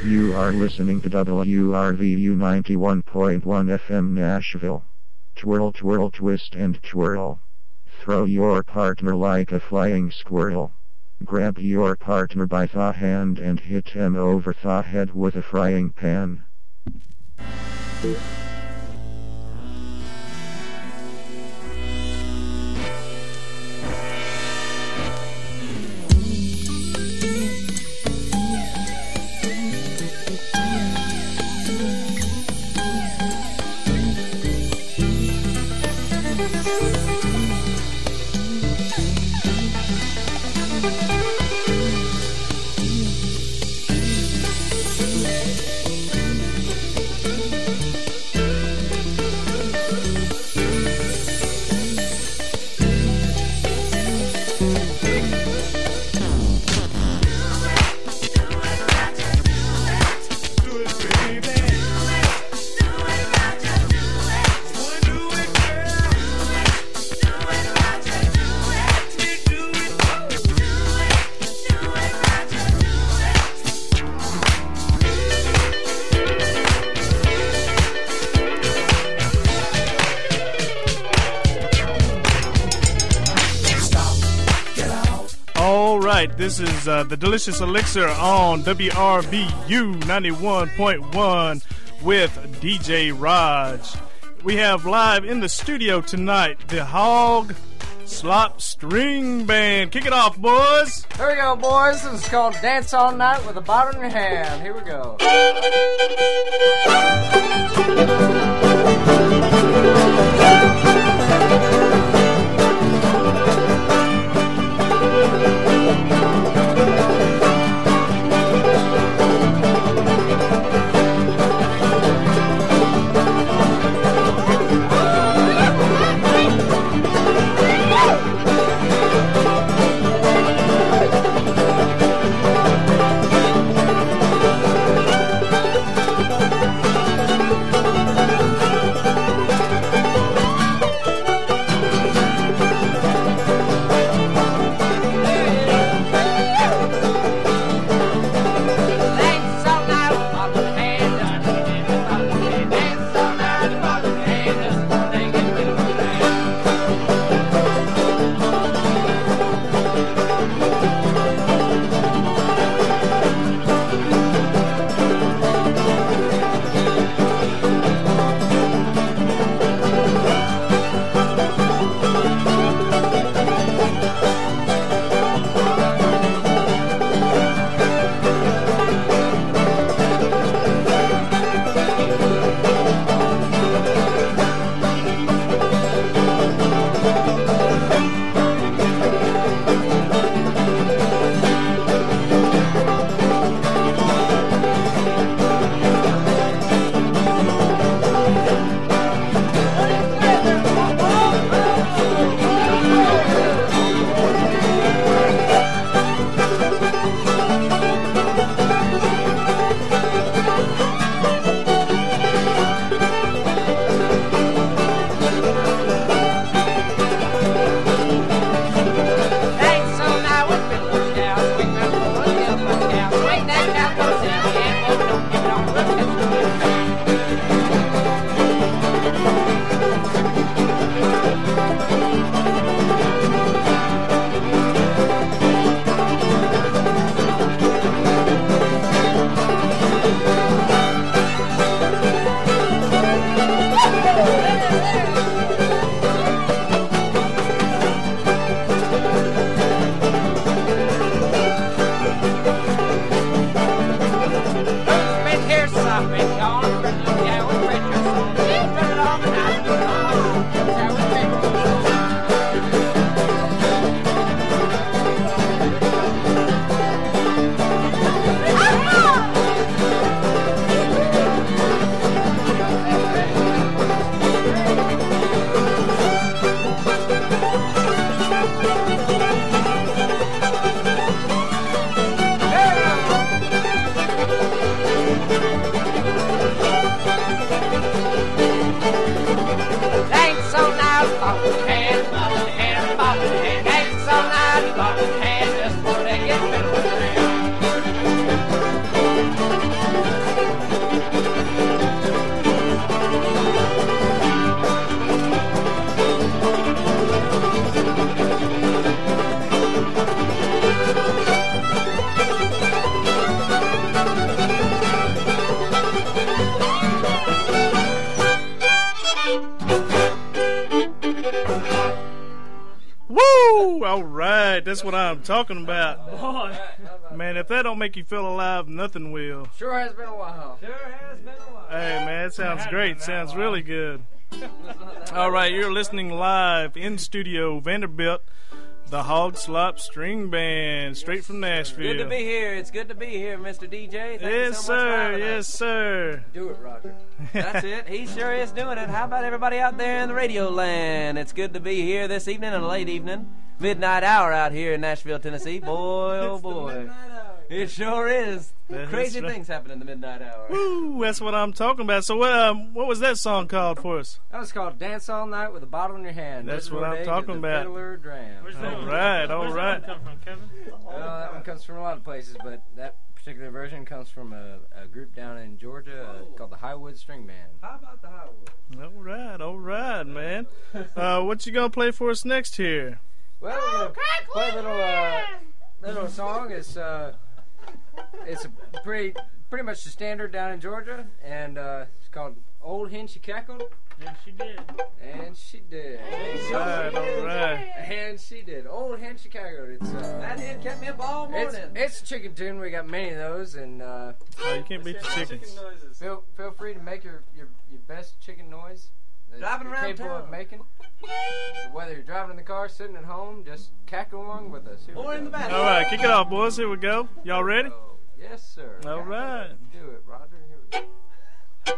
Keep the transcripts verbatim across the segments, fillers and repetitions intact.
You are listening to W R V U ninety-one point one F M Nashville. Twirl, twirl, twist and twirl. Throw your partner like a flying squirrel. Grab your partner by the hand and hit him over the head with a frying pan. This is uh, the Delicious Elixir on W R V U ninety-one point one with D J Raj. We have live in the studio tonight the Hog Slop String Band. Kick it off, boys. Here we go, boys. This is called Dance All Night with a Bottle in Your Hand. Here we go. That's what I'm talking about. Boy. Man, if that don't make you feel alive, nothing will. Sure has been a while. Sure has been a while. Hey, man, it sounds great. Sounds really good. All right, you're listening live in studio, Vanderbilt, the Hog Slop String Band, straight from Nashville. Good to be here. It's good to be here, Mister D J. Thank Yes, you so much for sir. having Yes, us. sir. Do it, Roger. That's it. He sure is doing it. How about everybody out there in the radio land? It's good to be here this evening and a late evening. Midnight hour out here in Nashville, Tennessee. Boy, oh boy. It sure is. That's Crazy right. things happen in the midnight hour. Woo, that's what I'm talking about. So, um, what was that song called for us? That was called Dance All Night with a Bottle in Your Hand. That's Just what I'm Rodriguez, talking the about. Fiddler Dram. All right, all right. Well, that one comes from a lot of places, but that particular version comes from a, a group down in Georgia uh, called the Highwood String Band. How about the Highwood? All right, all right, man. Uh, what you gonna play for us next here? Well, we're gonna play a little uh, little song. It's uh, it's a pretty pretty much the standard down in Georgia, and uh, it's called Old Hen She Cackled. And she did. And she did. All right, all right. And she did. Old Hen She Cackled. It's uh, That hen kept me up all it's, morning. it's a chicken tune. We got many of those, and uh, Oh, you can't beat the chickens. noises. feel feel free to make your your, your best chicken noise that Driving you're around capable town. of making. Whether you're driving in the car, sitting at home, just cackle along with us. Here we Or in go. the bathroom. All right, kick it off, boys. Here we go. Y'all ready? Oh, yes, sir. All right. Do it, Roger. Here we go.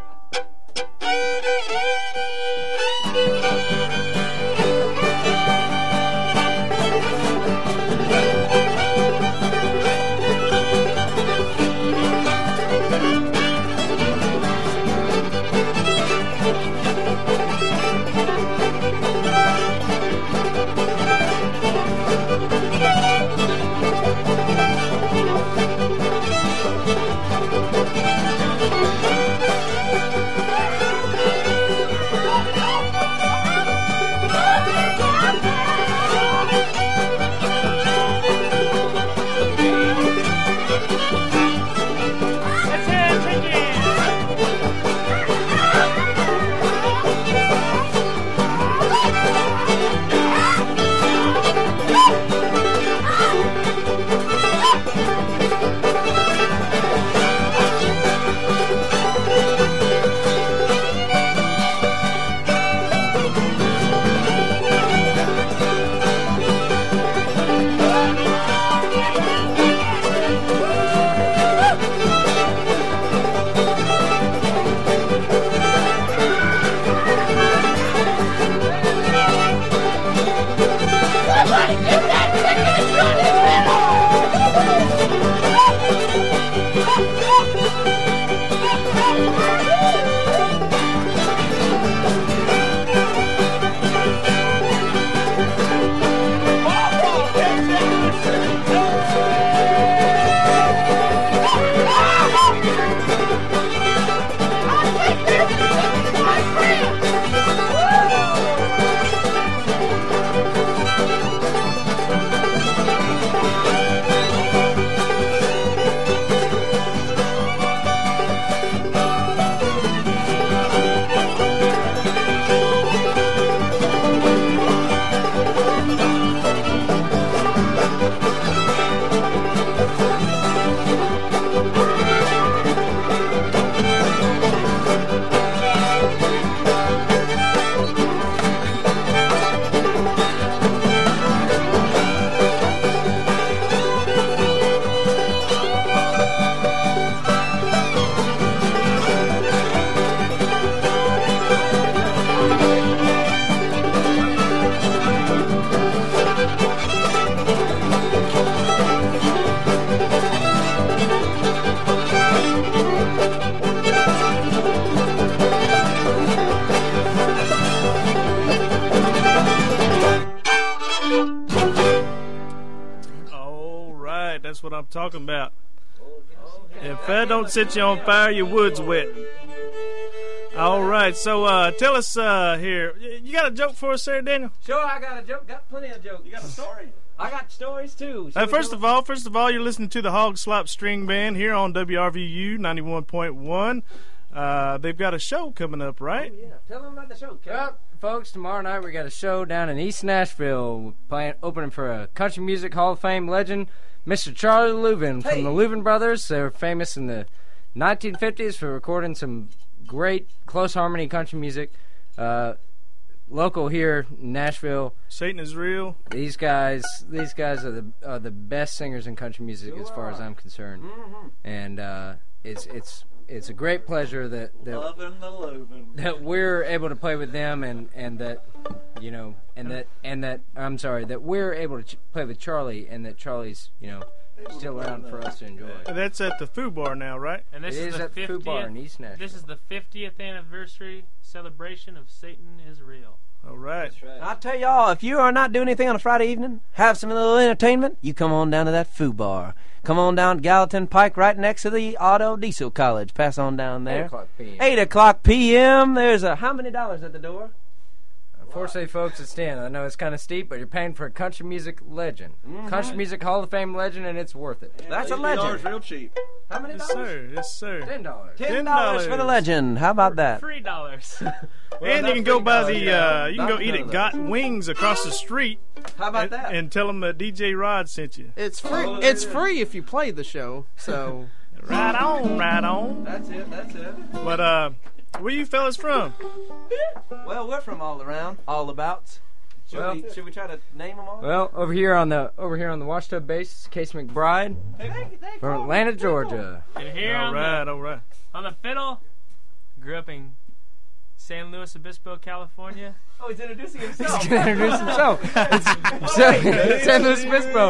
All right, that's what I'm talking about. If that don't set you on fire, your wood's wet. All right, so uh, tell us uh, here. You got a joke for us there, Daniel? Sure, I got a joke. Got plenty of jokes. You got a story? I got stories too. Uh, first of all, first of all, you're listening to the Hog Slop String Band here on W R V U ninety-one point one. Uh, they've got a show coming up, right? Oh, yeah. Tell them about the show, Kevin. Well, folks, tomorrow night we got a show down in East Nashville, playing opening for a Country Music Hall of Fame legend, Mister Charlie Louvin Hey. from the Louvin Brothers. They're famous in the nineteen fifties for recording some great close harmony country music. Uh, local here in Nashville. Satan is real. These guys, these guys are the are the best singers in country music as far as I'm concerned, Mm-hmm. and uh, it's it's it's a great pleasure that that, Loving the Louvin. that we're able to play with them, and, and that you know, and that and that I'm sorry that we're able to ch- play with Charlie, and that Charlie's you know still around for us to enjoy. That's at the Foo Bar now, right? And this It is, is the at the fiftieth. Food Bar in East Nashville. This is the fiftieth anniversary celebration of Satan is Real. All right. I tell y'all, if you are not doing anything on a Friday evening, have some little entertainment, you come on down to that Foo Bar. Come on down to Gallatin Pike, right next to the Auto Diesel College. Pass on down there. eight o'clock p m Eight o'clock p.m. There's a how many dollars at the door? Unfortunately, folks, it's ten. I know it's kind of steep, but you're paying for a country music legend, Mm-hmm. country music Hall of Fame legend, and it's worth it. That's a eighty dollars legend. real cheap. How many Yes, dollars? sir. Yes, sir. Ten dollars. Ten dollars for the legend. How about that? Three dollars. And you can go by the, uh, you can go Not eat none at of Got Wings across the street How about and, that? and tell them that D J Rod sent you. It's free. Oh, It's yeah. free if you play the show. So Right on, right on. That's it. That's it. But, uh, where you fellas from? Well, we're from all around, all abouts. Should, Well- we, should we try to name them all? Well, over here on the over here on the Washtub base, Case McBride from Atlanta, Georgia. And here All on, right, the, all right. on the fiddle, grew up in San Luis Obispo, California. Oh, he's introducing He's himself. gonna introduce himself. It's San San Luis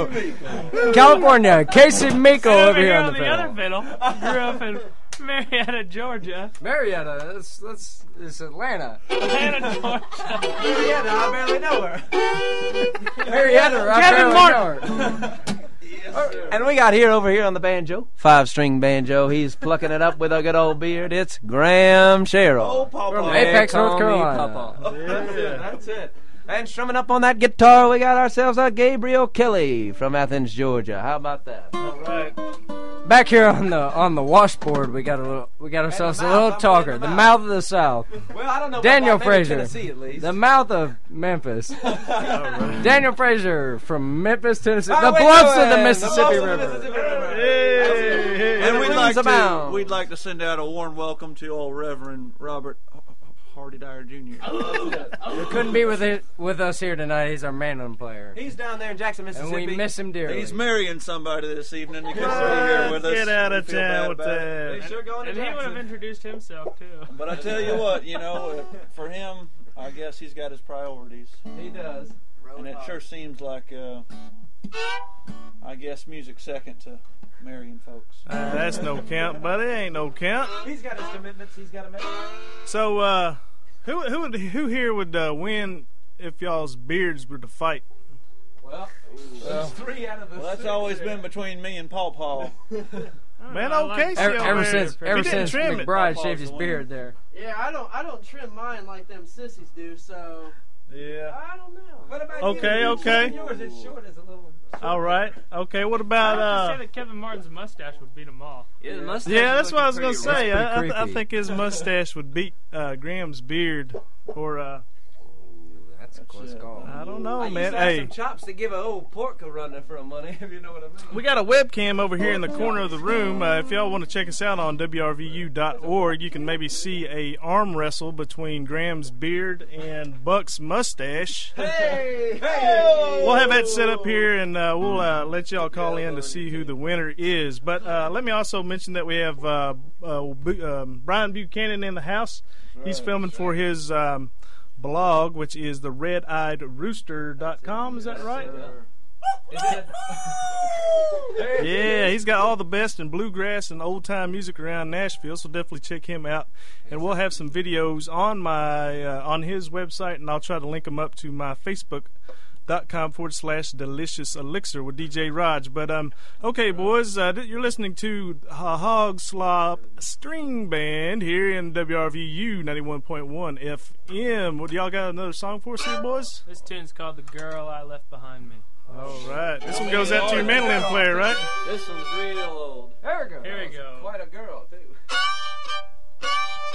Obispo, California. Casey Miko And over here on the the fiddle. other fiddle, grew up in Marietta, Georgia. Marietta, that's that's it's Atlanta. Atlanta, Georgia. Marietta, I barely know her. Marietta, I Kevin barely know her. And we got here over here on the banjo, five string banjo. He's plucking it up with a good old beard. It's Graham Sherrill. Oh, Papa. From They Apex, call North me Carolina. Papa. That's it. That's it. And strumming up on that guitar, we got ourselves a Gabriel Kelly from Athens, Georgia. How about that? All right. Back here on the on the washboard, we got a little we got ourselves a mouth, little I'm talker, in the the mouth. mouth of the South, Well, I don't know. Daniel about that. Maybe Fraser. Tennessee, at least. the mouth of Memphis. Daniel Fraser from Memphis, Tennessee, How the we bluffs doing? of the The Mississippi bluffs of the River. Mississippi River. Hey, hey, And hey. we'd rings like to abound. we'd like to send out a warm welcome to old Reverend Robert Hardy Dyer Junior He couldn't be with it with us here tonight. He's our mandolin player, He's down there in Jackson, and Mississippi. we miss him dearly. He's marrying somebody this evening. He couldn't be here with us. Get out of We feel bad town with about it. that. He's sure going to And he would have Jackson. introduced himself, too. But I tell you what, you know, uh, for him, I guess he's got his priorities, He does. and it sure seems like, uh, I guess, music second to marrying folks. Uh, that's no count, buddy. Ain't no count. He's got his commitments. He's got to make. So, uh, who who would who here would uh, win if y'all's beards were to fight? Well, there's three out of the Well, that's six always there. been between me and Paul Paul. Man, I old like- Casey ever, over ever there. since He ever didn't since trim it. McBride Papa's shaved his the beard there. yeah, I don't I don't trim mine like them sissies do. So Yeah. I don't know. What about Okay, you? okay. Yours is short as a little. All right. Okay. What I about have to uh? say that Kevin Martin's mustache would beat them all. Yeah, Yeah, that's what I was gonna say. That's I, pretty I, I creepy. think his mustache would beat uh, Graham's beard, or uh, That's a close it. call. I don't know, I used man. to have Hey, some chops to give an old pork a run for a money, if you know what I mean. we got a webcam over here in the corner of the room. Uh, if y'all want to check us out on W R V U dot org, you can maybe see a arm wrestle between Graham's beard and Buck's mustache. Hey, hey! We'll have that set up here, and uh, we'll uh, let y'all call in to see who the winner is. But uh, let me also mention that we have uh, uh, Bu- um, Brian Buchanan in the house. He's filming for his um, blog, which is the red eyed rooster dot com. Is that right? Is it- Yeah, he's got all the best in bluegrass and old time music around Nashville, so definitely check him out. And we'll have some videos on my uh, on his website, and I'll try to link them up to my Facebook dot com forward slash delicious elixir with D J Raj. But um, okay, boys, uh, you're listening to uh, Hog Slop String Band here in W R V U ninety-one point one F M. What, y'all got another song for us here, boys? This tune's called The Girl I Left Behind Me. All right, this one goes out to your mandolin player, right? This one's real old. There we go. Here we go. Quite a girl, too.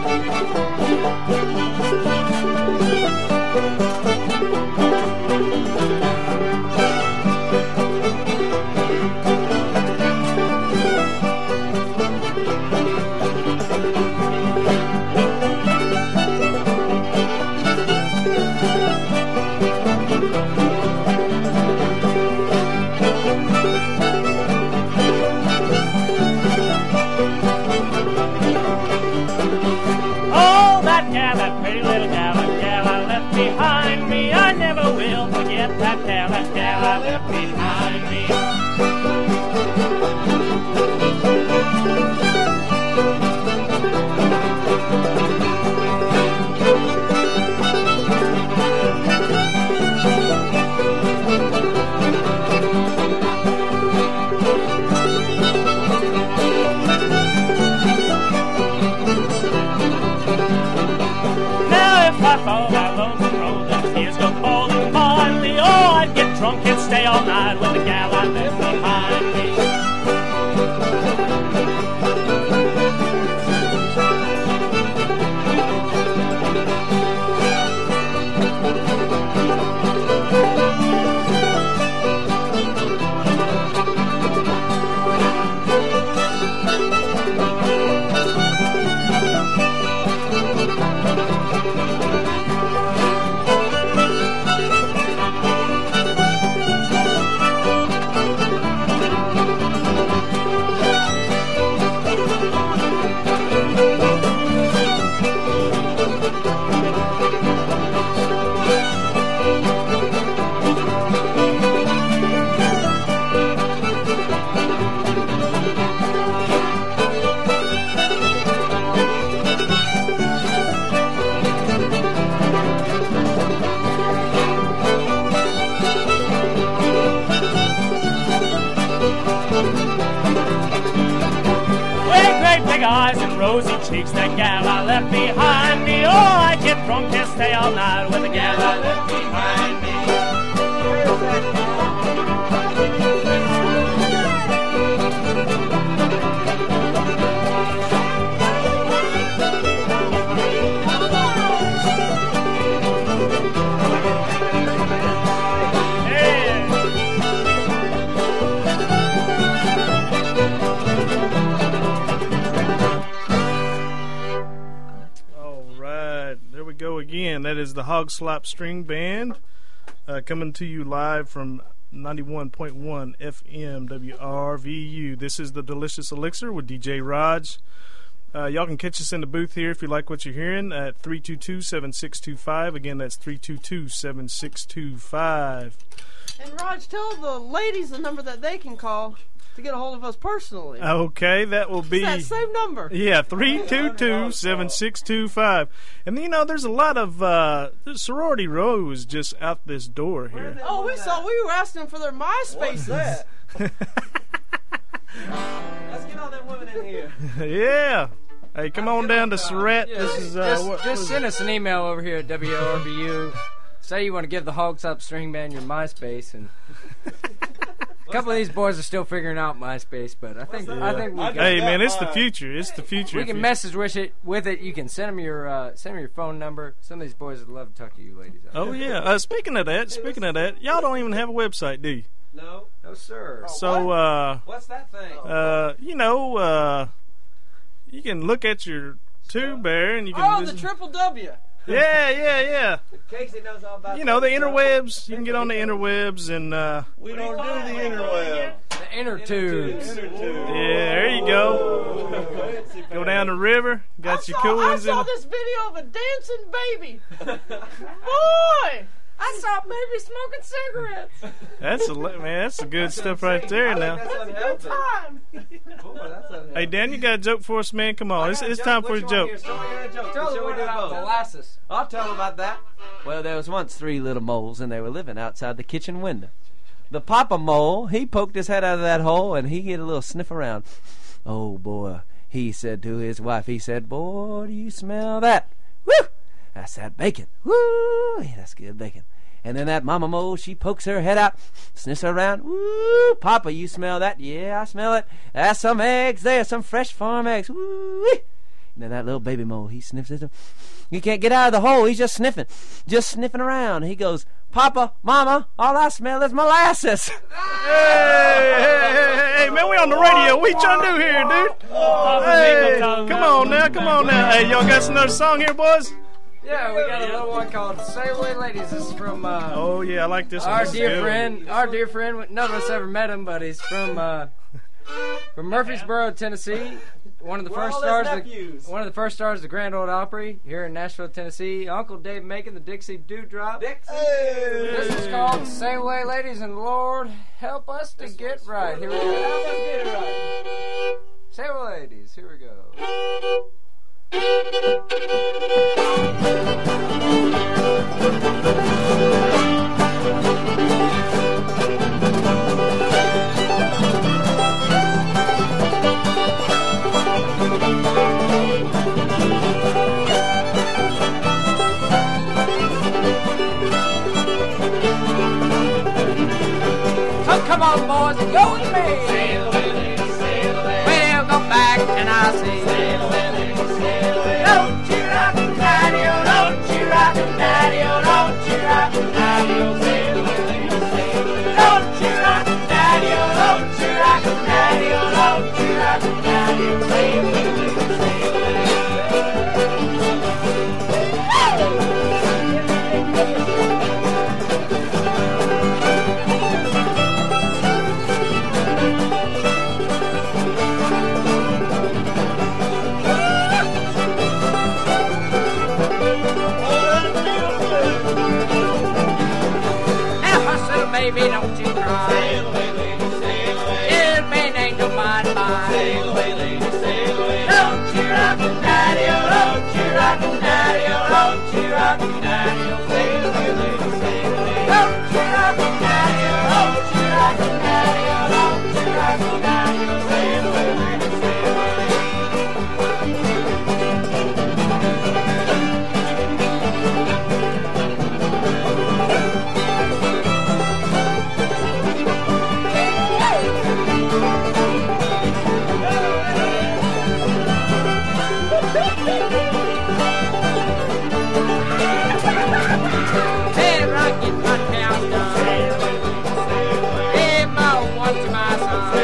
Oh, that gal, that pretty little gal, that gal I left behind me. I never will forget that gal, that gal I left behind me. Now if I fall down Lonesome Road, the tears go falling upon me. Oh, I'd get drunk and stay all night with the gal I left behind me. With great big eyes and rosy cheeks, that gal I left behind me. Oh, I'd get drunk and stay all night with the gal I left behind me. All right, there we go again. That is the Hog Slop String Band uh, coming to you live from ninety-one point one F M W R V U. This is the Delicious Elixir with D J Raj. Uh, y'all can catch us in the booth here if you like what you're hearing at three two two, seven six two five. Again, that's three two two, seven six two five. And Raj, tell the ladies the number that they can call to get a hold of us personally. Okay, that will be... It's that same number. Yeah, three two two, seven six two five. And, you know, there's a lot of... Uh, the sorority row is just out this door here. Oh, we saw. We were asking for their MySpaces. What's that? Let's get all them women in here. Yeah. Hey, come on down to Surratt. Yeah, This is... Uh, just what, just what send us an email over here at W O R B U. Say you want to give the Hog Slop String Band your MySpace, and a couple of these boys are still figuring out MySpace, but I think I think we I can, Hey, got man, it's the mine. future. It's the future. we If can you- message with it. With it, you can send them your uh, send them your phone number. Some of these boys would love to talk to you, ladies. Out Oh, there. yeah. Uh, speaking of that, speaking of that, y'all don't even have a website, do you? No. No, sir. So, uh, What's that thing? uh, you know, uh, you can look at your tube there and you can Oh, the visit- triple W. Yeah, yeah, yeah. Casey knows all about You know, the that stuff. interwebs. You can get on the interwebs and, uh, We don't do the interweb. The inner tubes. Inner tube. yeah, there you go. Go down the river. Got I your saw, cool I ones in saw it. this video of a dancing baby. Boy, I saw baby smoking cigarettes. That's a li- man. That's the good stuff right there. Now, That's Good unhealthy. time. Boy, that's unhealthy. hey Dan, you got a joke for us, man? Come on, it's, it's time for a joke. Tell Tell the them we do about both. molasses. I'll tell them about that. Well, there was once three little moles, and they were living outside the kitchen window. The papa mole, he poked his head out of that hole, and he get a little sniff around. Oh, boy, he said to his wife, he said, boy, do you smell that? Woo! That's that bacon. Woo! Yeah, that's good bacon. And then that mama mole, she pokes her head out, sniffs around. Woo! Papa, you smell that? Yeah, I smell it. That's some eggs there, some fresh farm eggs. Woo! Now that little baby mole, he sniffs at him. He can't get out of the hole. He's just sniffing, just sniffing around. He goes, Papa, Mama, all I smell is molasses. Hey, hey, hey, hey, man, we on the radio. What you trying to do here, dude? Hey, come on now, come on now. Hey, y'all got another song here, boys? Yeah, we got a little one called "Sail Away, Ladies." This is from uh, Oh yeah, I like this one. our This is dear good. friend. Our dear friend. None of us ever met him, but he's from uh, from Murfreesboro, Tennessee. One of the We're first all his stars. Of nephews. the, one of the first stars of the Grand Ole Opry here in Nashville, Tennessee. Uncle Dave Macon, the Dixie Dewdrop. Dixie. This is called "Sail Away, Ladies," and Lord help us to get right. Here we go. Sail Away, Ladies. Here we go. So come on, boys, and go with me. Sail away, ladies, sail away. We'll go back and I'll see. Sail away, ladies, sail away. Don't you rock and daddy, oh, don't you rock and daddy, oh, don't you rock and daddy, oh, sail away, ladies, sail away. Don't you rock and daddy, oh, don't you rock and daddy, oh, don't you rock and daddy, oh, sail away, ladies, sail away. Baby, don't you cry. Sail away, lady, sail away. It'll be an angel by and by. Sail away, lady, sail away. Don't you rock and daddy, oh, don't you rock and daddy, oh, don't you rock and daddy, oh, sail away, lady, sail away. Don't you rock and daddy, oh, don't you rock and daddy, oh, don't you rock and daddy, oh, sail away, lady, sail away. Hey, rocket, my town done. Hey, my one to my son.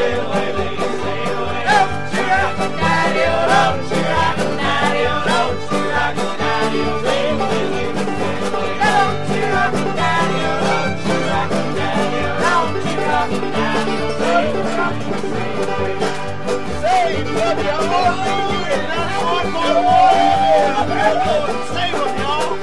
Don't you rock and daddy, oh, don't you rock and daddy, oh, don't you rock and daddy, oh, don't you rock and daddy, oh, don't you rock and daddy, oh, don't you rock and daddy, oh, don't you rock and daddy, oh. Say, baby, I'm gonna see you in that one more war. Stay with y'all.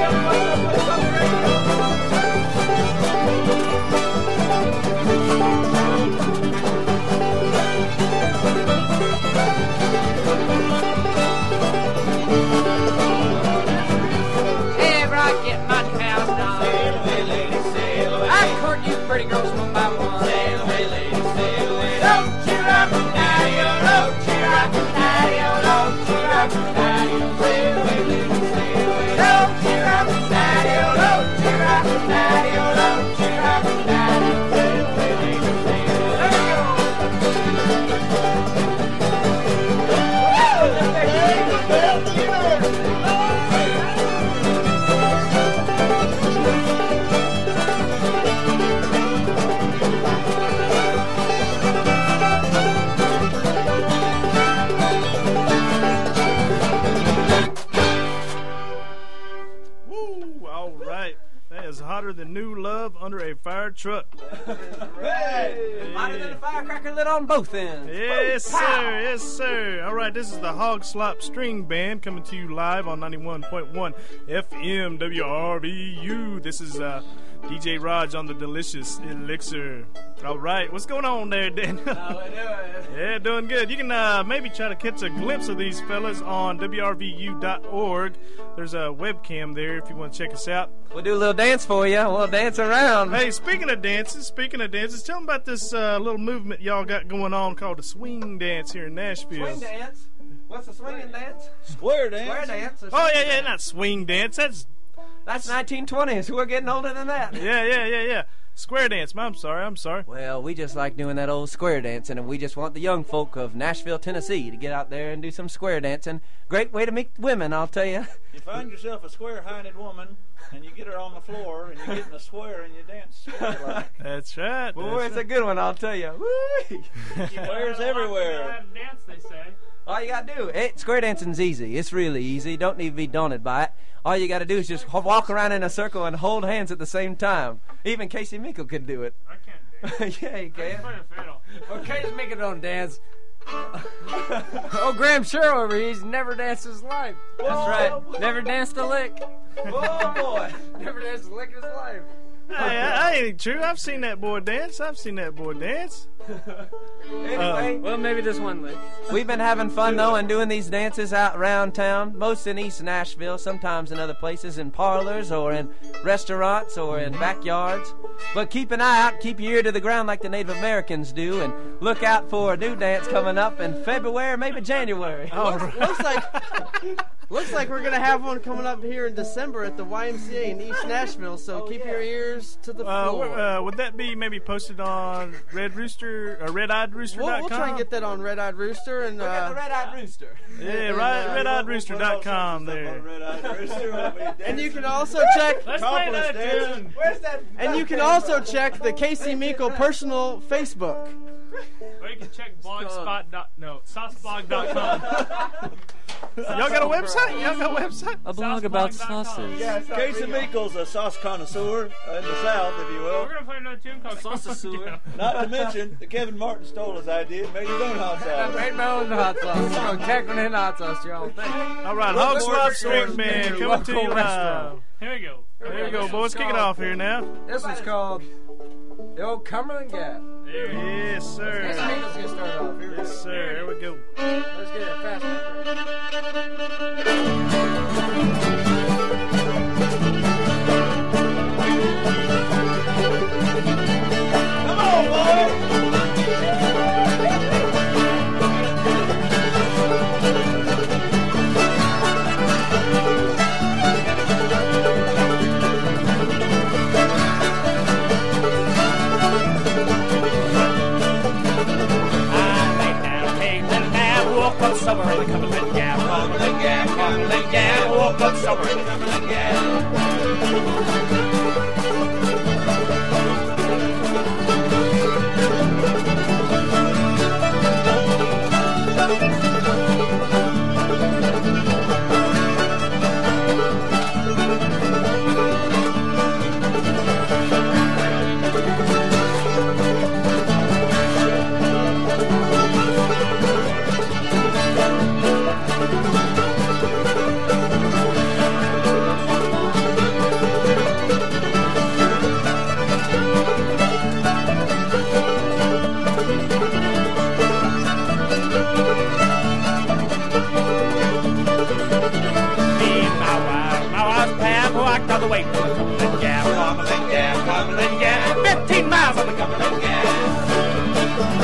Hey, rocket, my house down. Sail away, lady, sail away. I court you pretty girls one by one. Sail away, lady, sail away. Don't you rock and daddy, oh, don't you rock and daddy, oh, don't you rock and daddy, oh, sail away, lady, sail away. Don't you rock and daddy, oh, don't you rock and daddy, oh, don't you rock and daddy, oh, sail away, lady, sail away. There we go. Woo! All right. That is hotter than new love under a fire truck. Hotter than a firecracker lit on both ends. Yes, sir. Yes, sir. All right, this is the Hog Slop String Band coming to you live on ninety-one point one F M W R V U. This is uh, D J Raj on the Delicious Elixir. All right, what's going on there, Daniel? How we doing? Yeah, doing good. You can uh, maybe try to catch a glimpse of these fellas on W R V U dot org. There's a webcam there if you want to check us out. We'll do a little dance for you. We'll dance around. Hey, speaking of dances, speaking of dances, tell them about this uh, little movement y'all got going on called the swing dance here in Nashville. Swing dance? What's a swinging dance? Square dance. Square dance. or Oh yeah, something. yeah, not swing dance. That's That's nineteen twenties. We're getting older than that. yeah, yeah, yeah, yeah. Square dance. I'm sorry. I'm sorry. Well, we just like doing that old square dancing, and we just want the young folk of Nashville, Tennessee to get out there and do some square dancing. Great way to meet women, I'll tell you. You find yourself a square-handed woman, and you get her on the floor, and you get in a square, and you dance square-like. That's right. Boy, That's it's right. a good one, I'll tell you. Woo! Squares everywhere. Dance, they say. All you gotta do, it, square dancing's easy. It's really easy. Don't need to be daunted by it. All you gotta do is just walk around in a circle and hold hands at the same time. Even Casey Minkle can do it. I can't dance. Yeah, he I can. can play the fiddle. Well, Casey Minkle don't dance. Oh, Graham Sherrill over here, he's never danced his life. That's right. Never danced a lick. Oh, boy. Never danced a lick in his life. Hey, that ain't true. I've seen that boy dance. I've seen that boy dance. Anyway, Well, maybe just one lick. we've been having fun, though, and doing these dances out around town, most in East Nashville, sometimes in other places, in parlors or in restaurants or in backyards. But keep an eye out, keep your ear to the ground like the Native Americans do, and look out for a new dance coming up in February, maybe January. All right. Looks like looks like we're gonna have one coming up here in December at the Y M C A in East Nashville. So keep your ears to the Uh, floor. w- uh, would that be maybe posted on Red Rooster or Red Eyed Rooster dot com? we'll, we'll try and get that on Red Eyed Rooster and Look at the uh, red-eyed rooster. Yeah, right. Red Eyed Rooster dot com there. and you can also check Let's play another tune. Where's that? and you can also check the Casey Minkle personal Facebook. Or you can check blogspot. Dot, no, sauceblog dot com. Y'all got a website? Y'all got a website? A blog about Sauceblog dot com. sauces. Casey Minkle's a sauce connoisseur uh, in the South, if you will. We're gonna play another tune called Sauce-a-sewer. Not to mention that Kevin Martin stole his idea and made his own hot I sauce. made my own hot sauce. I'm gonna cackling in hot sauce, y'all. All right, Look Hog for Slop it, String George. Band coming Local to you live. restaurant. Here we go. There you go, boys. Kick it off here now. This is called the old Cumberland Gap. There we go. Yes, Casey sir. Minkle's gonna start off. Here we go. Yes, sir. Here we go. Let's get it fast number. Come on, boy! I laid down, came and nap, woke up somewhere in the Cumberland Gap. Cumberland Gap, Cumberland Gap, woke up somewhere in the Cumberland Gap. Me and my wife, my wife's Pam, walked all the way to the Cumberland Gap. Cumberland Gap, Cumberland Gap, fifteen miles on the Cumberland Gap.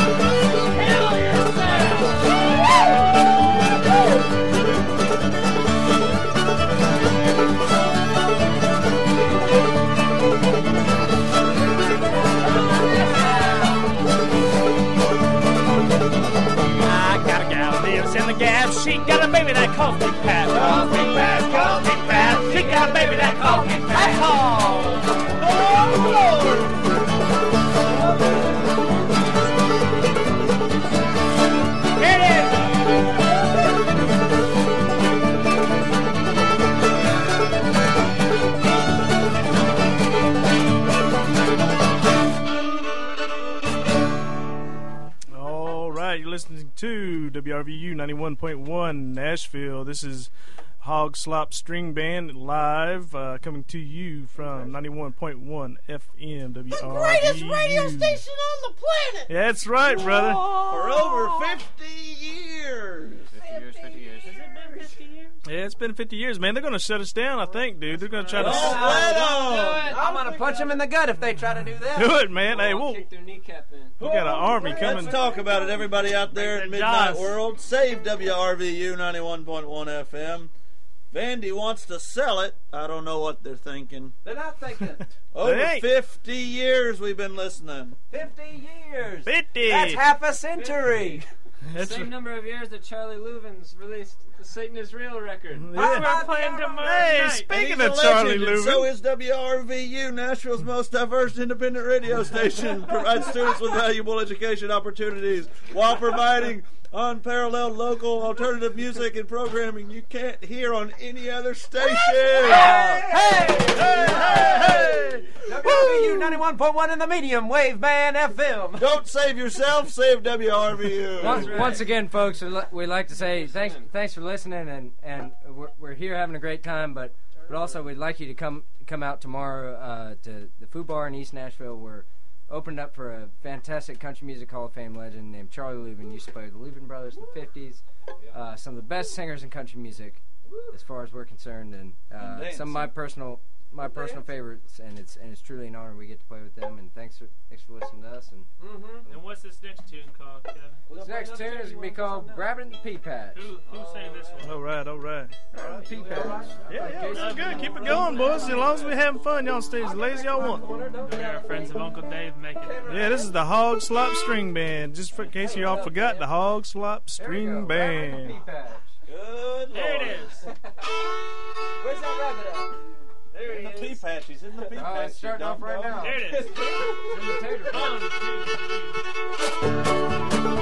I got a gal lives in the Gap. She got a baby that calls me Pat. Calls me Pat, calls me Pat. She got a baby that calls me Pat. Oh, Lord. Here it is. All right, you're listening to W R V U ninety-one point one Nashville. This is Hog Slop String Band live, uh, coming to you from ninety-one point one F M W R V U. Greatest radio station on the planet. Yeah, that's right, brother. For over fifty years. fifty years, fifty years. Has it been fifty years? Yeah, it's been fifty years, man. They're going to shut us down, I think, dude. They're going to try to Oh, right on. I'm gonna punch him in the gut if they try to do that. do it, man. Hey, we'll, Kick their kneecap in. we got an army coming. Let's talk about it, everybody out there in Make Midnight that jaws. World. Save W R V U ninety-one point one F M. Vandy wants to sell it. I don't know what they're thinking. They're not thinking. Over Hey. fifty years we've been listening. Fifty years. fifty. That's half a century. That's Same number of years that Charlie Leuven's released the Satan is Real record. Yeah. We're playing tomorrow Hey, night. speaking And he's of a Charlie legend, and so Leuven, is W R V U, Nashville's most diverse independent radio station. Provides students with valuable education opportunities while providing unparalleled local alternative music and programming you can't hear on any other station. Hey! hey, hey, W R V U ninety-one point one in the medium wave band F M. Don't save yourself, save W R V U. Once, right. once again, folks, we'd li- we'd like to say thanks, thanks for listening, and, and we're, we're here having a great time, but but also we'd like you to come come out tomorrow uh, to the Food Bar in East Nashville. We're opened up for a fantastic country music Hall of Fame legend named Charlie Leuven. Used to play with the Leuven Brothers in the fifties. Uh, some of the best singers in country music, as far as we're concerned, and uh, And some of my personal my personal favorites. And it's and it's truly an honor we get to play with them. And thanks for thanks for listening to us. And Mm-hmm. And what's this next tune called, Kevin? this next tune is gonna be called "Grabbing the Pea Patch." Who, who sang this one? all right, all right. Pea Patch. Yeah, yeah, that's good. Keep it going, boys. As long as we're having fun, y'all stay as lazy as y'all want. We are friends of Uncle Dave making it. Yeah, this is the Hog Slop String Band. Just for, in case you all forgot, the Hog Slop String Band. Good There Lord. it is. Where's that rabbit at? There In it the pea is. patch. He's in the pea Oh, patch. it's starting you off dumb right dog. now. There it is. One, two, three.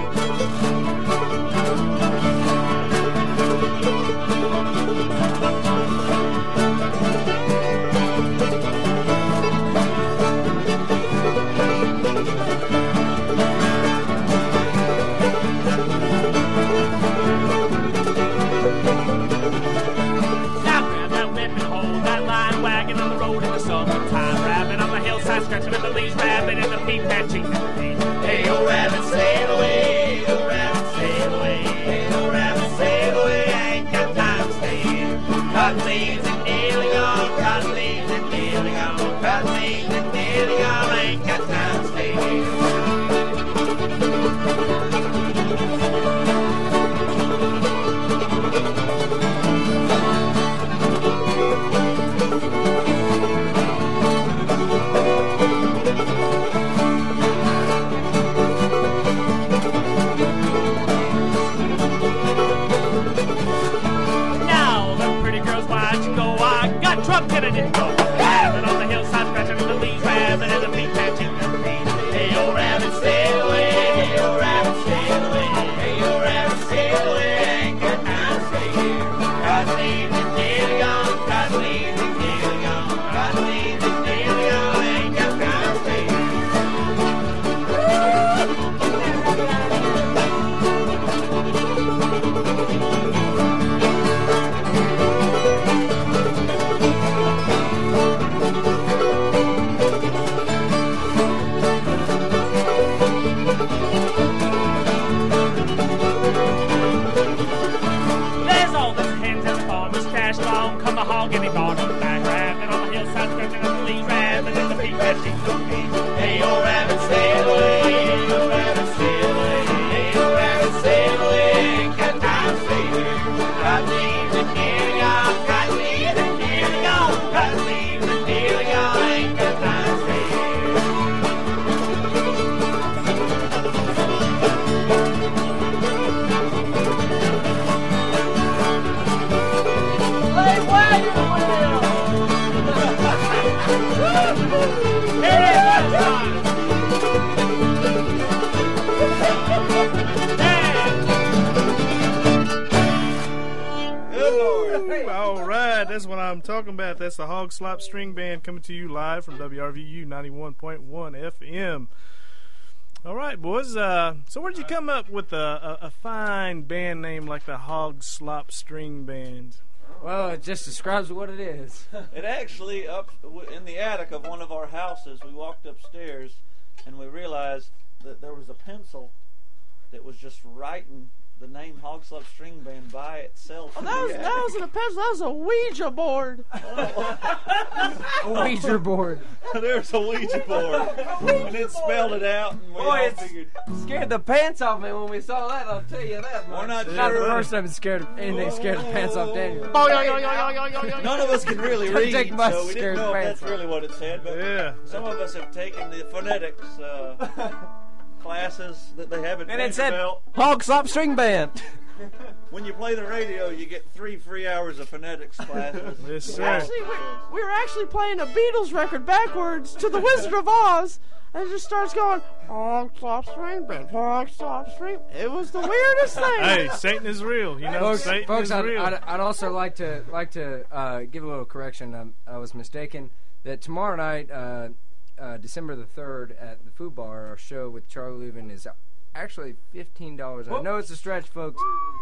Now grab that whip and hold that line, wagon on the road in the summertime, rabbit on the hillside, scratching at the leaves, rabbit in the pea patching the leaves. Hey, oh, rabbit, sail away, oh, rabbit, sail away, hey, oh, rabbit, sail away, I ain't got time to stay here. Cotton leaves and nearly gone, cotton leaves and nearly gone, cotton leaves and nearly gone, I ain't got time to stay here. Now, the pretty girls, why'd you go? I got drunk and I didn't go. Rabbit on the hillside, scratching the leaves, rabbit in the pea patching the leaves. Hey, oh, rabbit, sail away. Hey, oh, rabbit, sail away. Hey, oh, rabbit, sail away. I ain't got time to stay here. Cotton leaves and nearly gone. Cotton leaves and nearly gone. Cotton leaves and nearly gone. I ain't got time to stay here. There's all the hens and the farmers stashed long. Come the hog and he brought on the back rabbit on the hillside, scratching up the leaves, rabbit in the pea patching the leaves. Hey, oh, rabbit, sail away. Hey, oh, rabbit, sail away. Hey, oh, rabbit, sail away. Ain't got time to stay here. Cotton leaves and nearly gone. Cotton leaves and nearly gone. Cotton leaves and nearly gone. Ain't got time to stay here. Play wagon wheel! Here it is, this time. Good Lord. All right, that's what I'm talking about. That's the Hog Slop String Band coming to you live from W R V U ninety-one point one F M. All right, boys. Uh, so where did you come up with a, a, a fine band name like the Hog Slop String Band? Well, it just describes what it is. It actually, up w- in the attic of one of our houses, we walked upstairs and we realized that there was a pencil that was just writing the name Hog Slop String Band by itself. Oh, that was that wasn't a pencil. That was a Ouija board. A Ouija board. There's a Ouija board, and it spelled it out, and we Boy, all it's figured. scared the pants off me when we saw that. I'll tell you that. We're not Not the sure. first time it's scared anything scared the pants off Daniel. Oh, yo, yo, yo, yo, yo, yo, yo. None of us can really Don't read, take my so we scared didn't know if pants that's off. really what it said. But Yeah. some of us have taken the phonetics uh, classes that they have at And it said Vanderbilt. Hog Slop String Band. When you play the radio, you get three free hours of phonetics classes. Yes, sir. Actually, we, we were actually playing a Beatles record backwards to the Wizard of Oz, and it just starts going, Hog Slop String Band, Hog Slop String. It was the weirdest thing. Hey, Satan is real. You know, Folks, Satan folks is I'd, real. I'd, I'd also like to like to uh, give a little correction. Um, I was mistaken. That tomorrow night, uh, uh, December the third, at the Food Bar, our show with Charlie Leuven is actually fifteen dollars. I know it's a stretch, folks,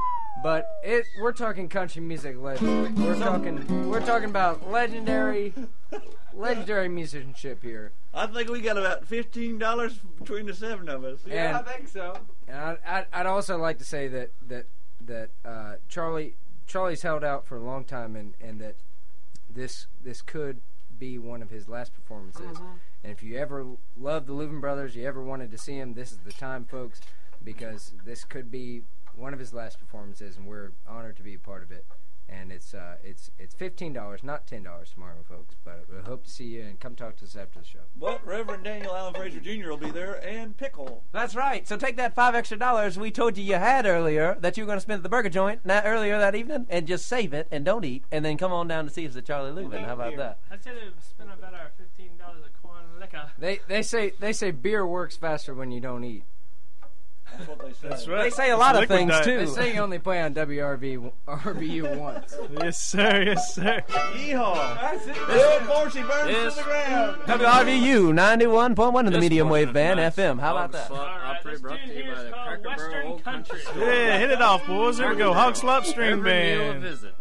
but it we're talking country music legend. We're talking we're talking about legendary legendary musicianship here. I think we got about fifteen dollars between the seven of us. And- I think so. And I, I'd, I'd also like to say that that that uh, Charlie Charlie's held out for a long time, and, and that this this could be one of his last performances. And if you ever love the Leuven Brothers, you ever wanted to see him, this is the time, folks, because this could be one of his last performances, and we're honored to be a part of it. And it's uh, it's it's fifteen dollars, not ten dollars tomorrow, folks. But we hope to see you, and come talk to us after the show. But Reverend Daniel Allen Fraser Junior will be there, and Pickle. That's right. So take that five extra dollars we told you you had earlier that you were going to spend at the burger joint that earlier that evening, and just save it and don't eat, and then come on down to see us at Charlie Leuven. How about that? I'd say they've spent about our fifteen dollars a corn liquor. They they say they say beer works faster when you don't eat. That's what they say. That's right. They say a lot of Liquid things diet. They too. say you only play on W R B R B U once. Yes, sir. Yes, sir. Yeehaw. That's it. Bill Forsey burns Yes. to the ground. W R V U ninety-one point one in the This medium portion wave of band tonight's F M. How about Hog that? Slop All right, Opry this brought tune to you here by is the called Cracker Barrel Western Old Country. Country Store. Yeah, hit it off, boys. Here we go. Hog Slop String Every meal a Band. visit.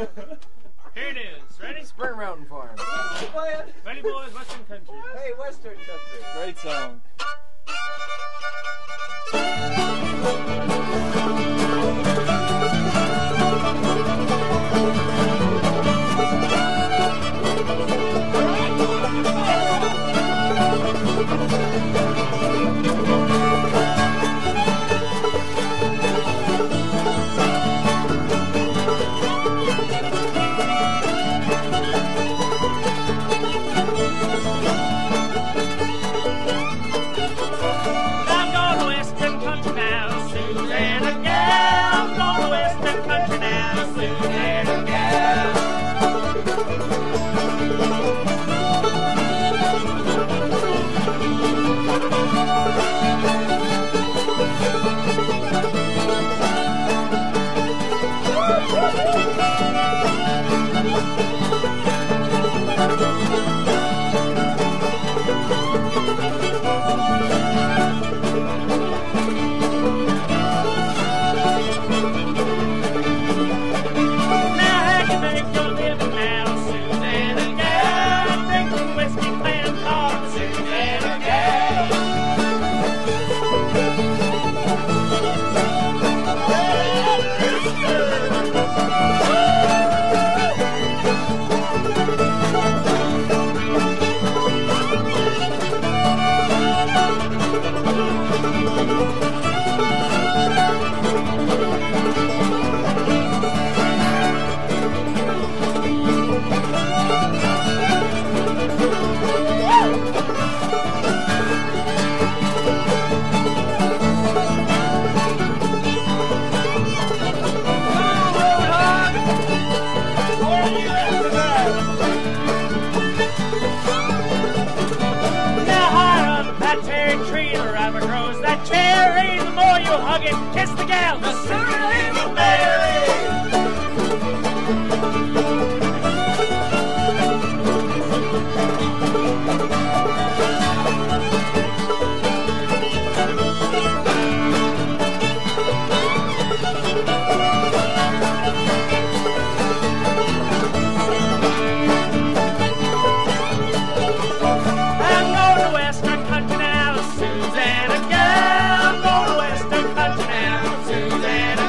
Here it is. Ready? Spring Mountain Farm. Ready, boys? Western Country. Hey, Western Country. Great song. I'm going to Western Country now, Susanna gal. I'm going to Western Country now, Susanna gal. Now how you make your living now, Susanna gal? Drinking whiskey, playing cards, Susanna gal. Now higher up that cherry tree, the rapper grows that cherry. The more you hug it, kiss the gal, the sooner you will marry. I'm going to Western Country now, Susanna gal. I'm going to Western Country now, Susanna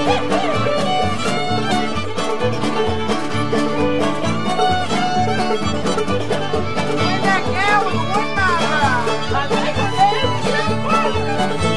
that gal with the one mile ride. I think her name is Jim Parker.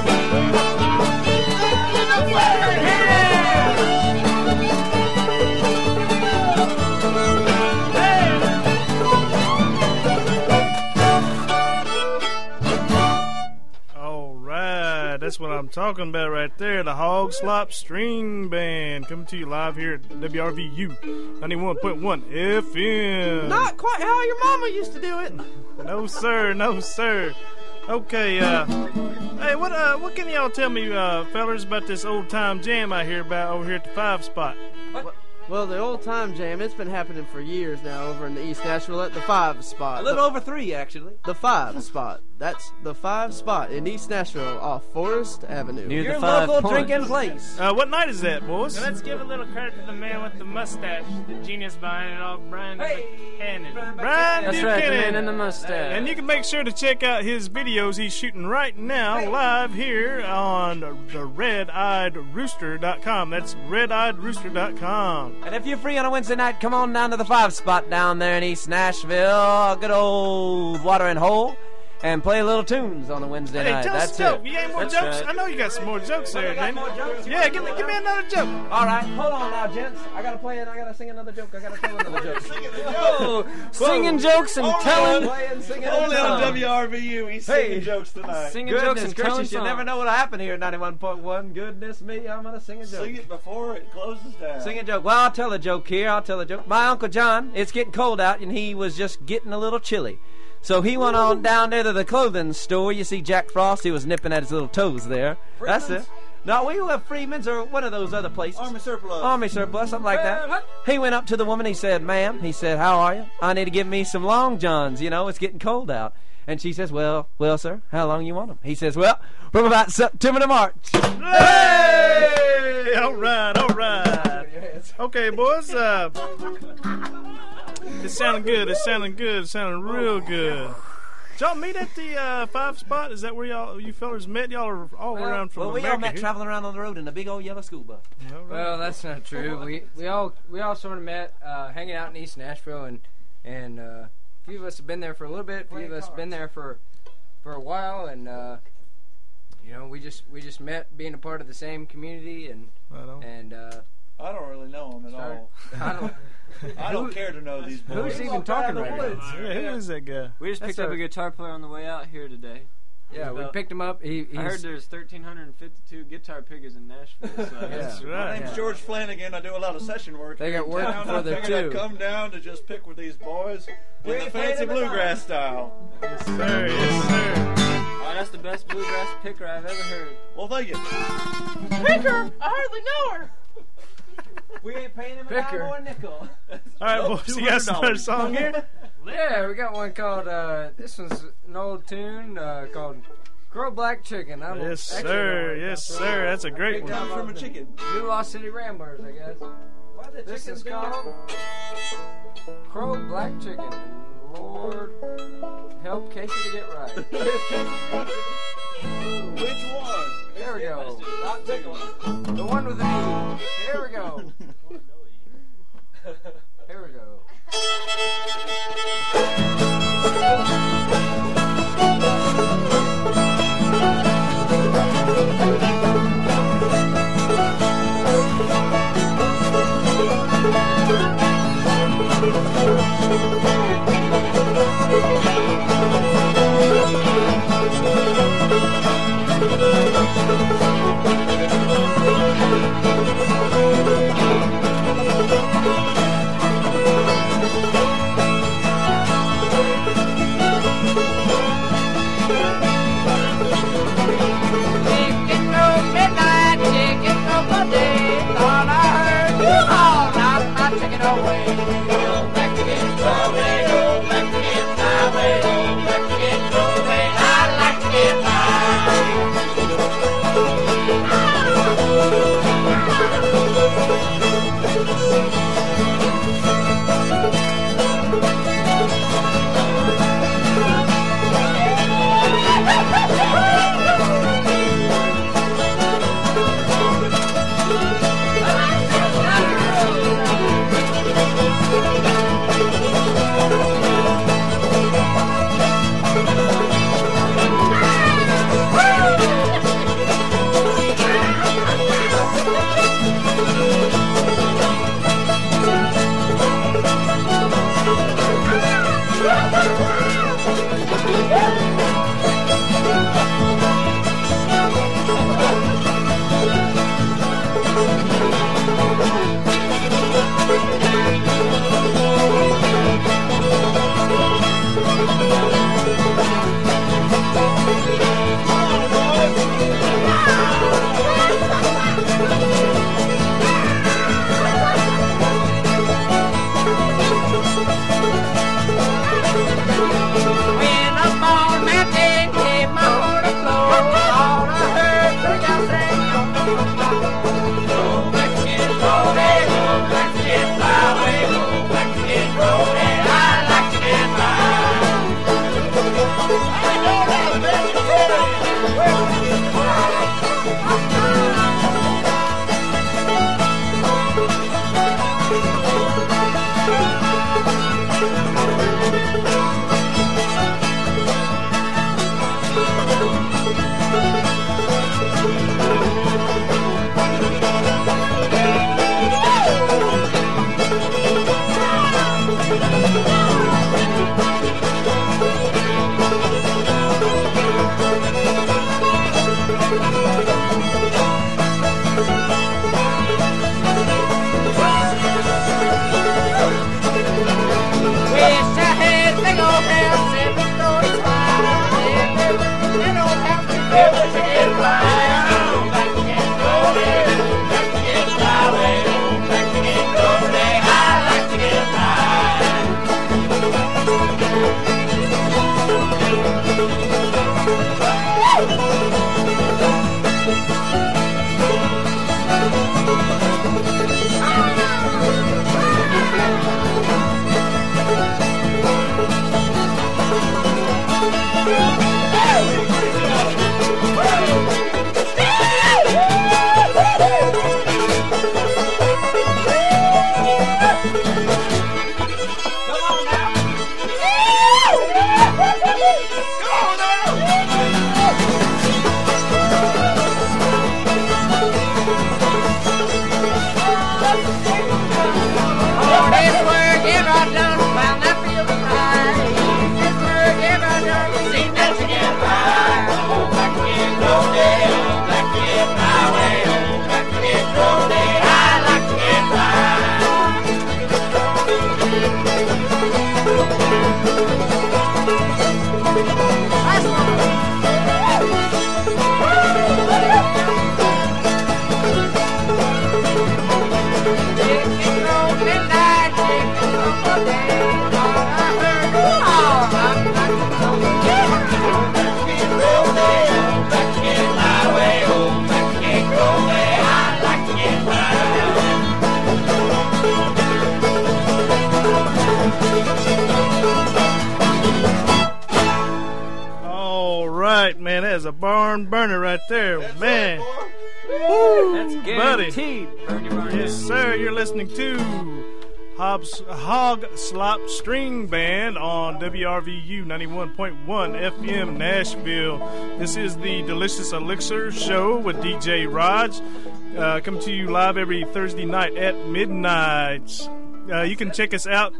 All right, that's what I'm talking about right there. The Hog Slop String Band coming to you live here at W R V U ninety-one point one F M. Not quite how your mama used to do it. No sir, no sir. Okay, uh, hey, what uh, what can y'all tell me, uh, fellers, about this old time jam I hear about over here at the Five Spot? Well, the old time jam, it's been happening for years now over in the East Nashville at the Five Spot. A little over three, actually. The Five Spot. That's the Five Spot in East Nashville off Forest Avenue. Near Your the five local points. drinking place. Uh, what night is that, boys? Now let's give a little credit to the man with the mustache, the genius behind it all, Brian Buchanan. Brian That's right, the Buchanan. man in the mustache. And you can make sure to check out his videos he's shooting right now live here on the red eyed rooster dot com. That's red eyed rooster dot com. And if you're free on a Wednesday night, come on down to the Five Spot down there in East Nashville. Good old watering hole. And play little tunes on a Wednesday Hey, night. tell That's us a joke. it. You ain't more That's jokes? right. I know you got some more jokes there, you got Danny. more jokes? Yeah, give me, give me another joke. All right, hold on now, gents. I gotta play it. I gotta sing another joke. I gotta tell another joke. Whoa, Singing jokes and telling. Playing, singing, Only and on telling. W R V U, he's Hey. singing jokes tonight. Singing jokes Goodness and telling gracious, you songs. never know what'll happen here at ninety-one point one. Goodness me, I'm gonna sing a joke. Sing it before it closes down. Sing a joke. Well, I'll tell a joke here. I'll tell a joke. My Uncle John, it's getting cold out, and he was just getting a little chilly. So he went on down there to the clothing store. You see Jack Frost, he was nipping at his little toes there. That's Freeman's? it. No, we have Freeman's or one of those other places. Army surplus. Army surplus, something like that. He went up to the woman. He said, "Ma'am," he said, "how are you? I need to give me some long johns. You know, it's getting cold out." And she says, "Well, well, sir, how long you want them?" He says, "Well, from about September to March." Hey! All right, all right. Okay, boys. Uh, it's sounding good. It's sounding good. It's sounding real good. Did y'all meet at the uh, Five Spot? Is that where y'all, you fellers met? Y'all are all Well, around from well, we America all met here. traveling around on the road in a big old yellow school bus. All right. Well, that's not true. We we all we all sort of met uh, hanging out in East Nashville, and and uh, a few of us have been there for a little bit. A few of us have been there for for a while, and uh, you know, we just we just met being a part of the same community, and Right on. and uh, I don't really know him at Sorry. all. I don't. I don't care to know these boys. Who's even talking right now? Yeah, who is that guy? We just That's picked up a- a guitar player on the way out here today. Yeah, we About- picked him up. He, he's, I heard there's one thousand three hundred fifty-two guitar pickers in Nashville. So That's Yeah. My right. name's Yeah. George Flanagan. I do a lot of session work. They here got in work town. for I the figured I'd two. come down to just pick with these boys We in the ain't fancy playing them bluegrass style. Yes, sir. Yes, sir. oh, that's the best bluegrass picker I've ever heard. Well, thank you. Picker, I hardly know her. We ain't paying him a Picker. dime or a nickel. All right, boys. You got another song here? Yeah, we got one called. Uh, this one's an old tune uh, called "Crow Black Chicken." I'm Yes, actually sir. gonna- Yes, sir. That's a great Picked one. up From a off the chicken. New Lost City Ramblers, I guess. Why the This chickens is do called Crow Black Chicken. Lord, help Casey to get right. Which one? There we go. Stop tickling. The one with the E. Here we go. Here we go. Chicken roll midnight, chicken roll for days. All I heard you all knock my chicken away. Go back to get away, go back to get my way, go back to get away. I like to get barn burner right there, man. Woo, That's buddy. guaranteed. Burn your barn Yes, down. sir. You're listening to Hobbs, Hog Slop String Band on W R V U ninety-one point one F M Nashville. This is the Delicious Elixir Show with D J Raj. Uh, coming to you live every Thursday night at midnight. Uh, you can check us out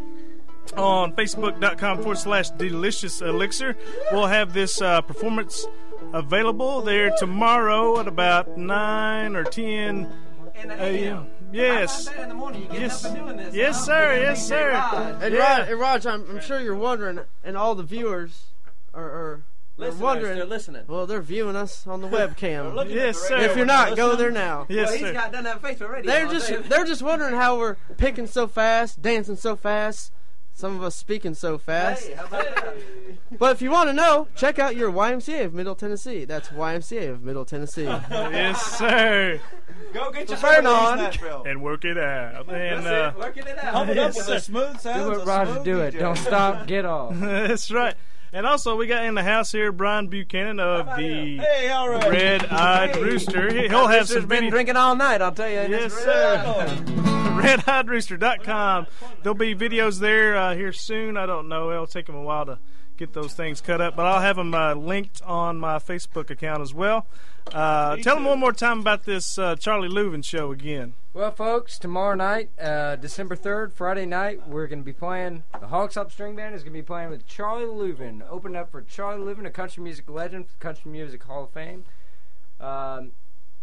on Facebook.com forward slash Delicious Elixir. We'll have this uh, performance available there tomorrow at about nine or ten a m Yes. In the morning, you get Yes. up and doing this. Yes, huh? sir. With Yes, D J sir. Raj. And, Yeah. Raj, and Raj, I'm, I'm sure you're wondering, and all the viewers are, are, are Listeners, wondering. they're listening. Well, they're viewing us on the webcam. Looking Yes, at the sir. radio If you're not, go listening. there now. Yes, well, he's sir. got done that Facebook radio. They're all just day. they're just wondering how we're picking so fast, dancing so fast, some of us speaking so fast. Hey, how about that? But if you want to know, check out your Y M C A of Middle Tennessee. That's Y M C A of Middle Tennessee. Yes, sir. Go get your Burn burn on. on. Nashville. And work it out. And That's uh, it. Working it out. Pump it up Yes, with sir. the smooth sounds. Do it, of Roger. smooth Do it. D J. Don't stop. Get off. that's right. And also, we got in the house here Brian Buchanan of the Hey, all right. Red Eyed Hey. Rooster. He- He'll have Rooster's some been video. drinking all night, I'll tell you. and Yes, it's sir. real. red eyed rooster dot com. There'll be videos there uh, here soon. I don't know. It'll take them a while to get those things cut up, but I'll have them uh, linked on my Facebook account as well. Uh, tell them one more time about this uh, Charlie Leuven show again. Well, folks, tomorrow night, uh, December third, Friday night, we're going to be playing, the Hog Slop String Band is going to be playing with Charlie Leuven, opening up for Charlie Leuven, a country music legend, Country Music Hall of Fame. Um,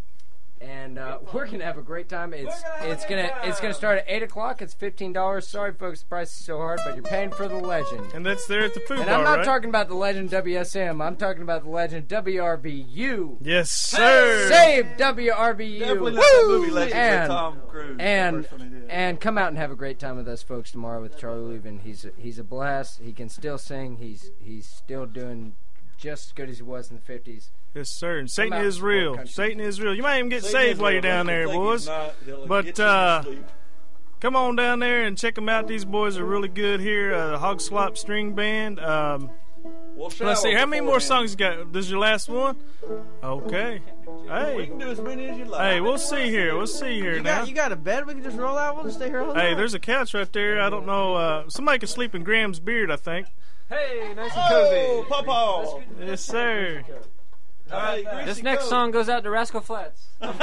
and uh, we're going to have a great time. It's it's going to it's going to start at eight o'clock. It's fifteen dollars. Sorry, folks, the price is so hard, but you're paying for the legend. And that's there at the food And bar, I'm not right? talking about the legend W S M. I'm talking about the legend W R B U. Yes, sir. Save W R B U. Definitely not that movie legend And- with Tom Cruise. the And first one he did. and come out and have a great time with us folks tomorrow with Charlie Leuven. He's a, he's a blast. He can still sing. He's he's still doing just as good as he was in the fifties. Yes, sir. And Satan out is and real. support country. Satan is real. You might even get Satan saved is while you're real. down Don't there, think boys. he's not. He'll But, get you uh, to sleep. Come on down there and check them out. These boys are really good here. Uh, the Hog Slop String Band. Um, We'll let's see. shower How many more beforehand. songs you got? This is your last one? Okay. We Hey. can do as many as you like. Hey, we'll see here. We'll see here You now. got you got a bed? We can just roll out. We'll just stay here all Hey, night. there's a couch right there. I don't know. Uh, somebody can sleep in Graham's beard, I think. Hey, nice and Oh, cozy. Pawpaw. Yes, sir. Hey, This greasy next coat. song goes out to Rascal Flats.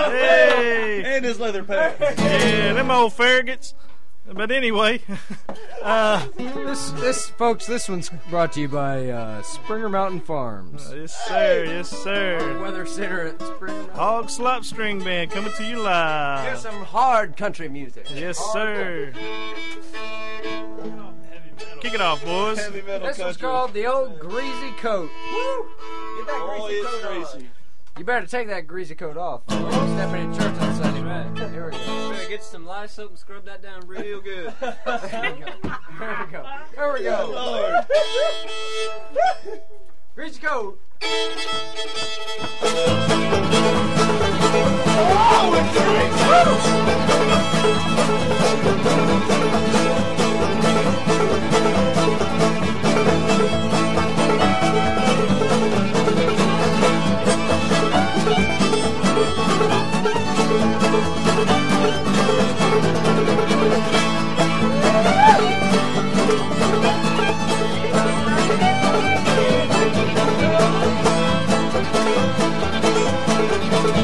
Hey. And his leather pants. Yeah, them old farragut's. But anyway, uh, This this folks, this one's brought to you by uh, Springer Mountain Farms. yes, sir. Yes, sir. Weather Center at Springer Mountain. Hog Slop String Band coming to you Here's live. some hard country music. Yes, sir. Kick it off, boys. Heavy metal This one's country. called The Old Greasy Coat. Woo! Get that Oh, greasy it's coat on. crazy. You better take that greasy coat off. Stepping in church on Sunday. Right. Here we go. Better get some lye soap and scrub that down real good. There we go. There we go. There we Oh, go. Lord. Greasy coat.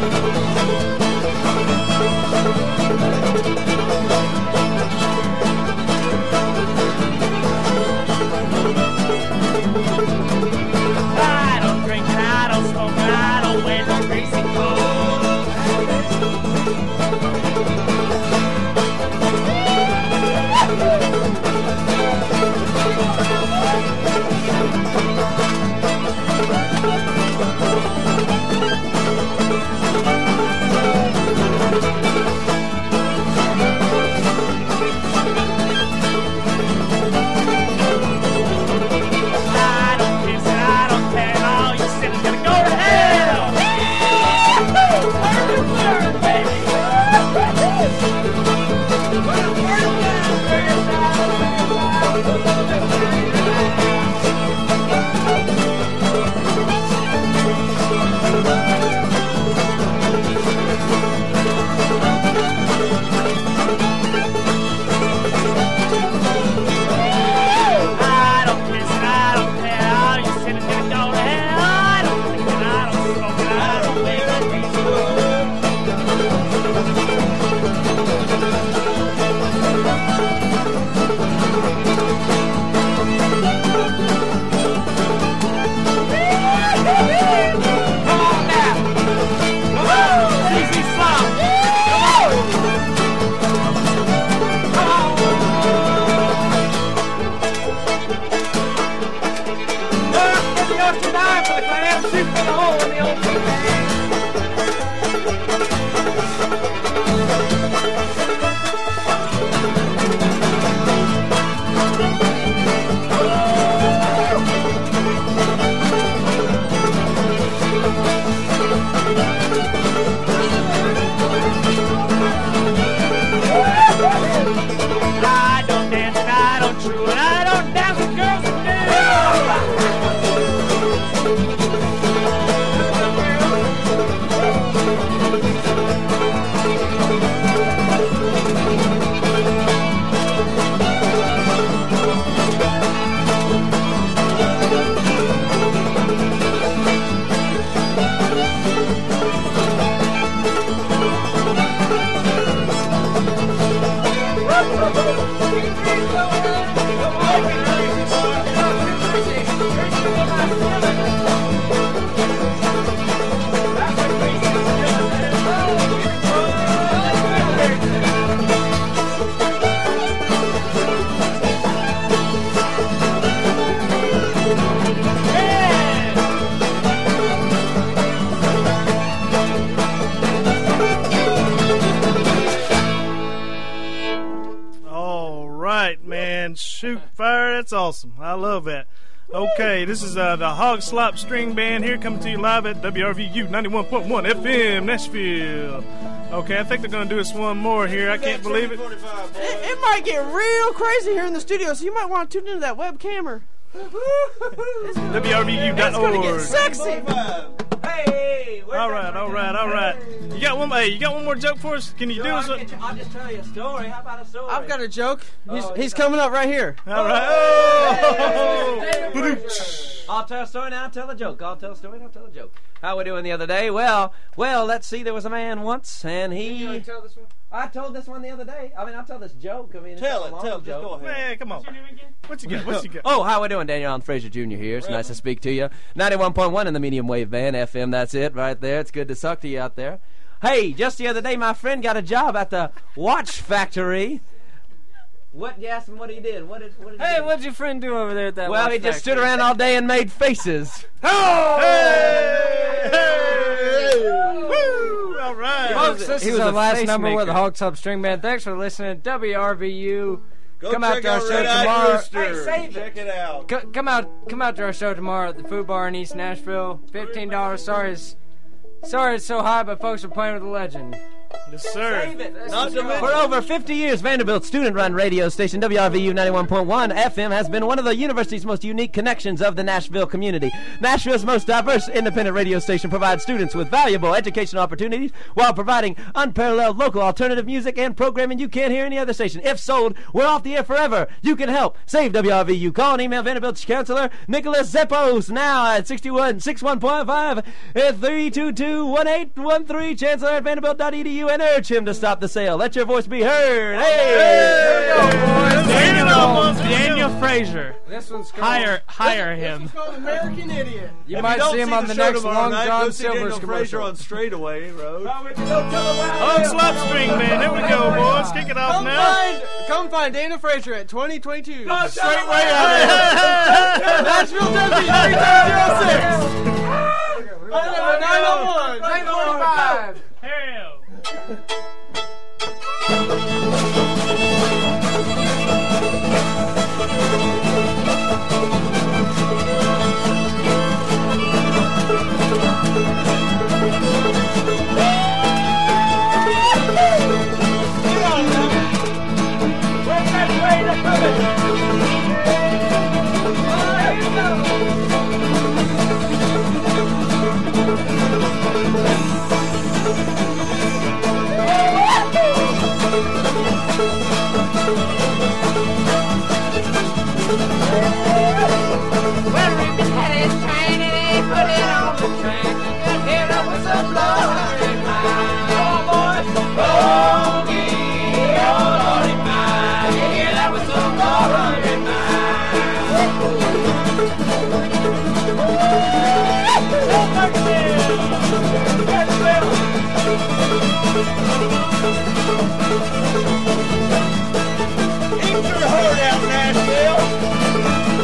Thank man. Shoot fire. That's awesome. I love that. Okay, this is uh, the Hog Slop String Band here coming to you live at W R V U ninety-one point one F M, Nashville. Okay, I think they're going to do us one more here. I can't believe it. it. It might get real crazy here in the studio, so you might want to tune into that webcammer. W R V U dot org. It's going to get sexy. Hey, all right, all right, all right. You got one. Hey, you got one more joke for us? Can you Sure, do us? I'll, A, get you, I'll just tell you a story. How about a story? I've got a joke. He's, Oh, he's coming up right here. all right. Oh. I'll tell a story and I'll tell a joke. I'll tell a story and I'll tell a joke. How we doing the other day? Well, well, let's see. There was a man once, and he. You want to tell this one? I told this one the other day. I mean, I'll tell this joke. I mean, it's Tell not a it, long tell it, just joke. go ahead. Man, come on. What you got? What you got? Oh, how we doing? Daniel Allen Fraser Junior here. It's nice to speak to you. ninety-one point one in the medium wave band, F M. That's it right there. It's good to suck to you out there. Hey, just the other day, my friend got a job at the watch factory. What, you asked him what he did? What did, what did he Hey, do? what'd your friend do over there at that Well, watch he just stood factory? around all day and made faces. Oh! Hey! Hey! Woo! All right. Folks, this He is was our a last face number with the maker. Hog Club String Band. Thanks for listening. W R V U. Go Come out check to our out show Red Eyed tomorrow. Rooster. Hey, save it. Check it out. Co- come out, come out to our show tomorrow at the Food Bar in East Nashville. Fifteen dollars. Sorry, it's, sorry it's so high, but folks are playing with a legend. Yes, sir. Save it. Not to mention- For over fifty years, Vanderbilt's student-run radio station W R V U ninety-one point one F M has been one of the university's most unique connections of the Nashville community. Nashville's most diverse independent radio station provides students with valuable educational opportunities while providing unparalleled local alternative music and programming you can't hear any other station. If sold, we're off the air forever. You can help save W R V U. Call and email Vanderbilt's counselor Nicholas Zeppos now at sixty-one sixty-one point five at three two two one eight one three. Chancellor at Vanderbilt dot E D U and urge him to stop the sale. Let your voice be heard. Hey! Daniel, Daniel Fraser. This one's called, Hire, hire him. called American Idiot. You If might don't see him on the show next tomorrow Long night, John go see Silver's Daniel Fraser commercial. on Straightaway Road. Hog Slop String Band. Here we go, boys. Kick it off Come now. find, come find Dana Fraser at twenty twenty-two. Straight way out of Nashville, Tennessee, ninety-two oh six. Phone number nine oh one. nine forty-five. Hell. Well, Ricky had his train and he put it on the track. You could hear the whistle blowing by. Oh, boys, roll me, oh, Lordy, my. You hear that whistle blowing Eat your heart out, Nashville.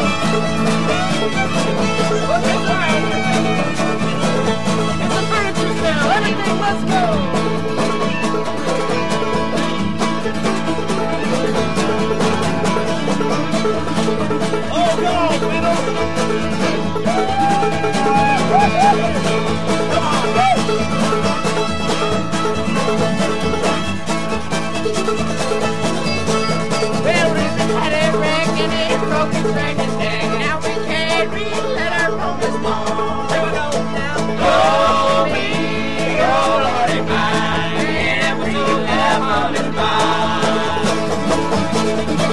It's a furniture sale. Everything must go. Oh, God, Fiddle. Well, Ricky had a wreck and he broke his dragon's neck. Now we can't re-let her roam this long. Here we go now. Roll me, oh, Lordy, my. You hear that whistle blowing by.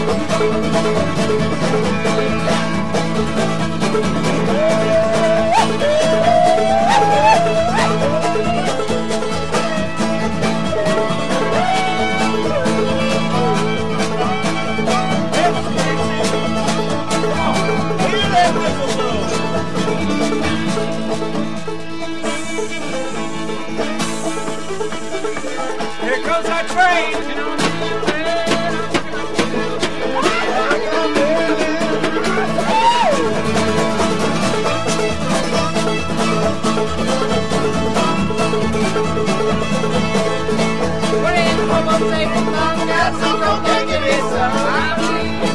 Hear that whistle blow. Here goes our train. We're in the home of Satan, Mom, God, so don't take it, it's a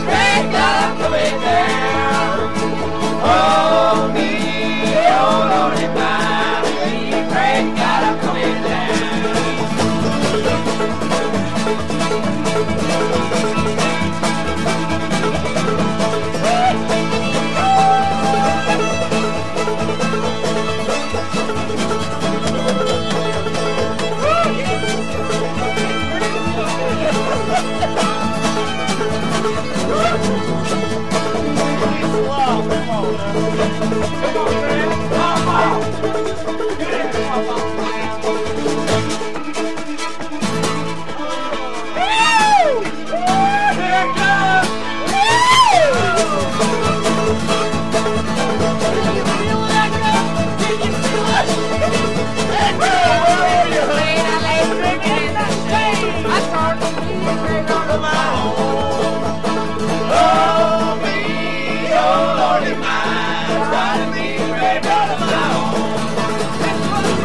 graveyard of my own. Oh, me, oh, Lordy, mine's riding me a graveyard of my own. That's what the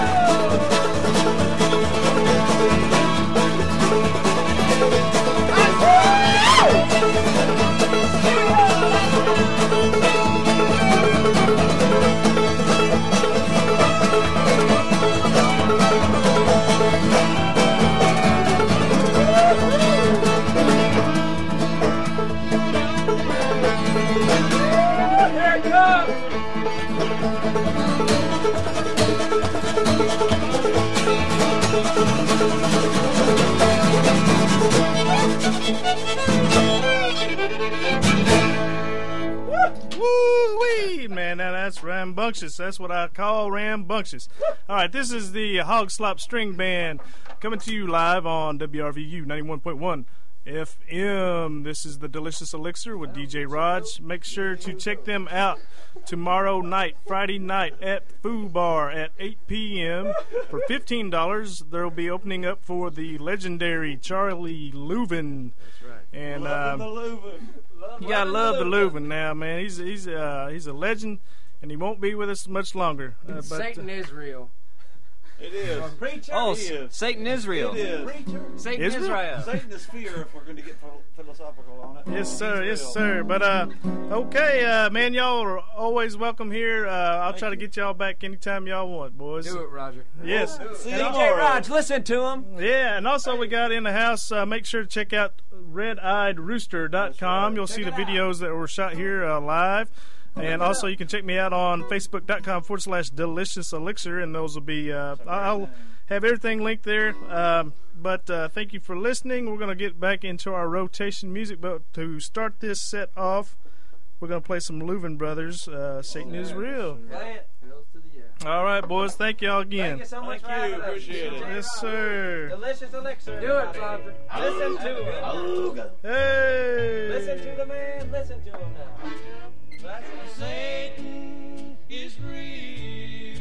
Woo-wee, man, now that's rambunctious. That's what I call rambunctious. All right, this is the Hog Slop String Band coming to you live on W R V U ninety-one point one F M. This is the Delicious Elixir with D J Raj. Make sure to check them out tomorrow night, Friday night at Foo Bar at eight p.m. For fifteen dollars, they'll be opening up for the legendary Charlie Leuven. That's right. And Loving um, the Leuven. you gotta love the Leuven now, man. He's he's uh, he's a legend, and he won't be with us much longer. Uh, but, Satan is real. It is. Preacher. Oh, It is. Satan Israel. It is. Satan Israel? Israel. Satan is fear if we're going to get phil- philosophical on it. Yes, sir. He's Yes, real. sir. But uh, okay, uh, man, y'all are always welcome here. Uh, I'll try to get y'all back anytime y'all want, boys. Do it, Roger. Yes. See you D J tomorrow. Raj, listen to him. Yeah, and also we got in the house. Uh, make sure to check out red eyed rooster dot com. You'll see the videos that were shot here uh, live. And also you can check me out on facebook.com forward slash delicious elixir, and those will be, uh, I'll have everything linked there. Um, but uh, thank you for listening. We're going to get back into our rotation music, but to start this set off, we're going to play some Leuven Brothers, uh, Satan is Real. Play it. All right, boys. Thank y'all again. Thank you so much Thank for having you. us. Appreciate it. Yes, sir. Delicious Elixir. Do it, Roger. Listen to him. Aluga. Hey. Listen to the man. Listen to him now. That's Satan is real,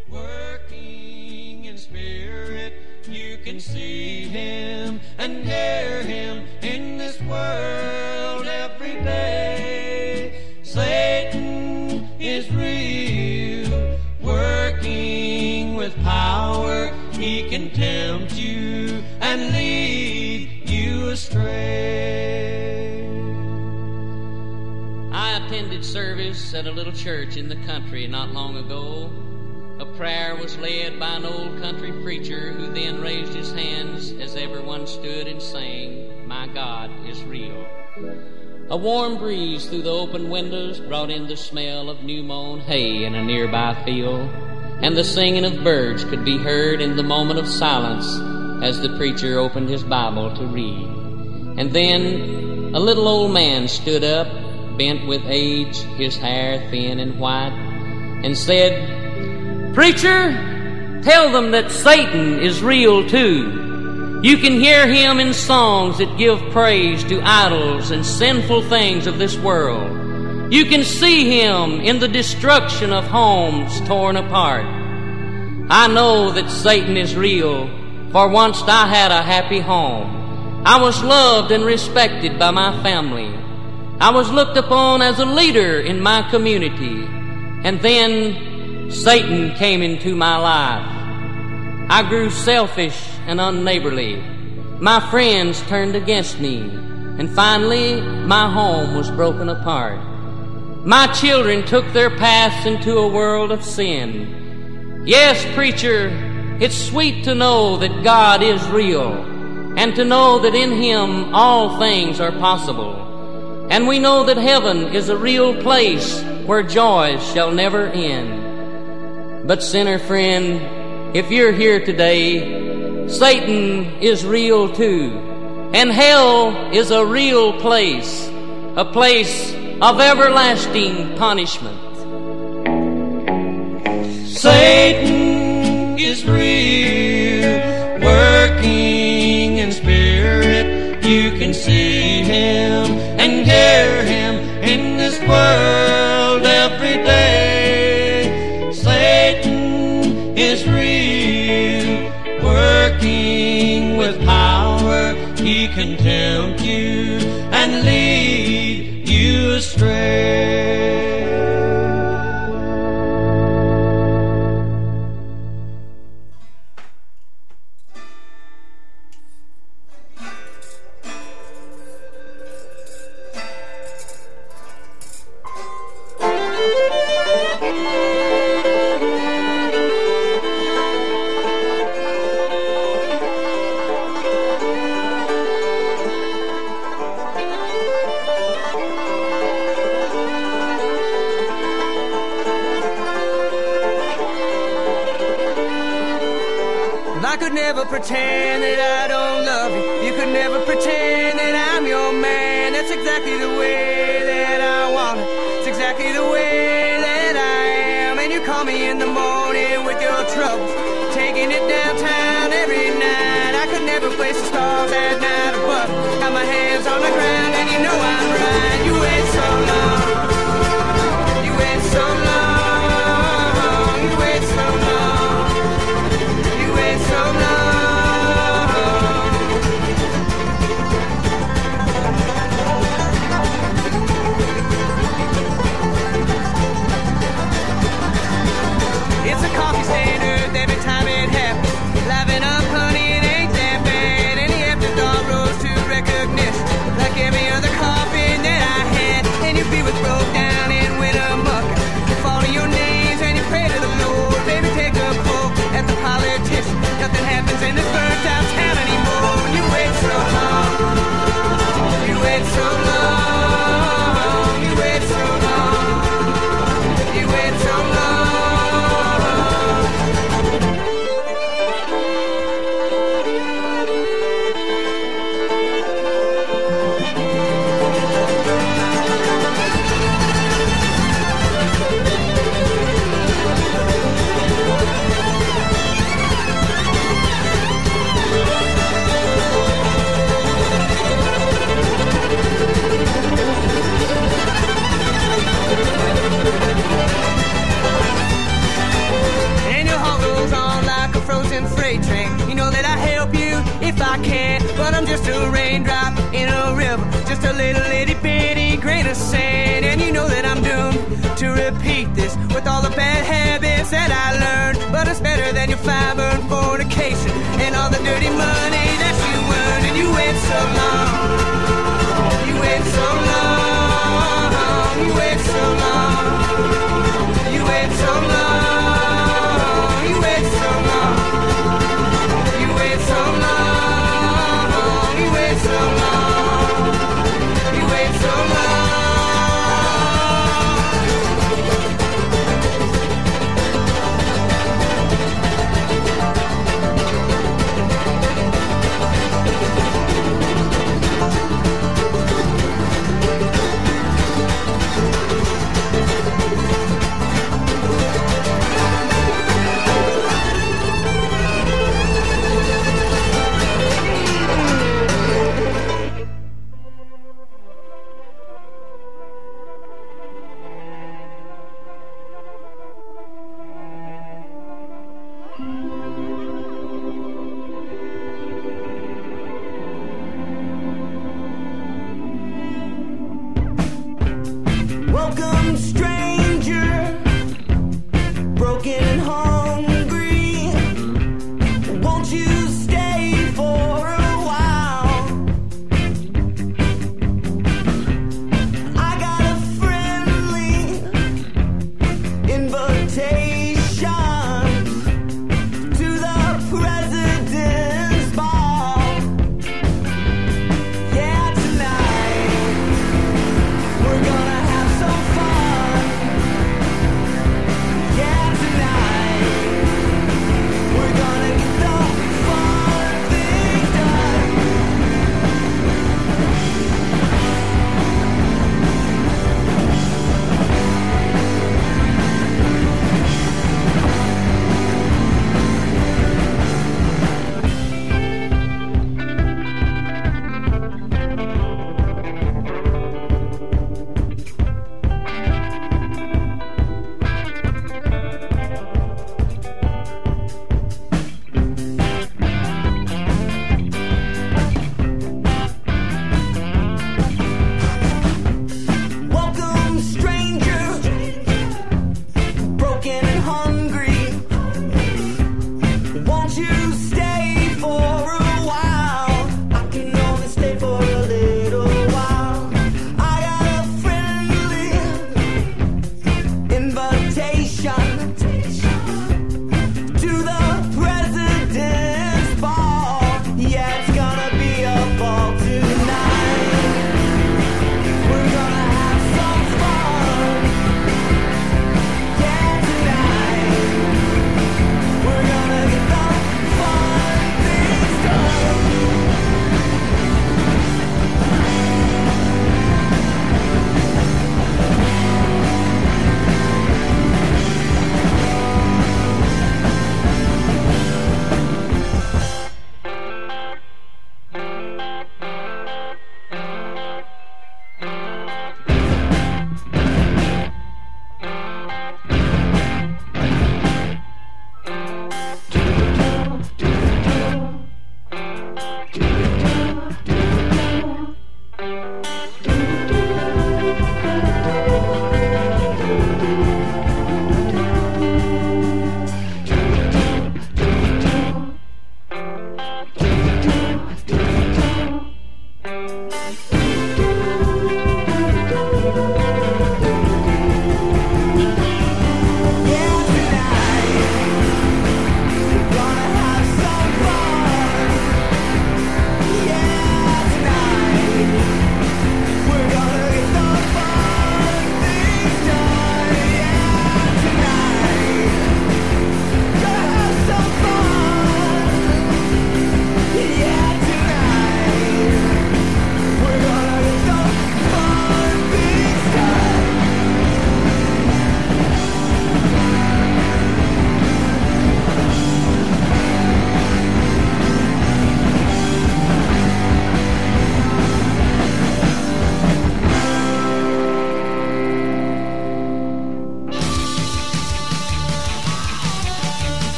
working in spirit. You can see him and hear him in this world every day. Satan is real, working with power. He can tempt you and lead you astray. I attended service at a little church in the country not long ago. A prayer was led by an old country preacher who then raised his hands as everyone stood and sang, "My God is real." A warm breeze through the open windows brought in the smell of new-mown hay in a nearby field, and the singing of birds could be heard in the moment of silence as the preacher opened his Bible to read. And then a little old man stood up, bent with age, his hair thin and white, and said, "Preacher, tell them that Satan is real too. You can hear him in songs that give praise to idols and sinful things of this world. You can see him in the destruction of homes torn apart. I know that Satan is real, for once I had a happy home. I was loved and respected by my family. I was looked upon as a leader in my community. And then Satan came into my life. I grew selfish and unneighborly. My friends turned against me. And finally, my home was broken apart. My children took their paths into a world of sin. Yes, preacher, it's sweet to know that God is real, and to know that in Him all things are possible. And we know that heaven is a real place where joys shall never end. But sinner friend, if you're here today, Satan is real too. And hell is a real place, a place of everlasting punishment. Satan is real, working in spirit. You can see him and hear him in this world every day. Satan is real, working with power. He he can tempt you and lead you astray. Pretend that I don't love you. You could never pretend that I'm your man. That's exactly the way that I want it. It's exactly the way that I am. And you call me in the morning with your troubles, taking it downtown every night. I could never place the stars at night above. Got my hands on the ground and you know I'm right. You wait so long. You wait so long. You wait so long. You wait so long. Every time it happens, laughing up, honey, it ain't that bad. Any after dark rose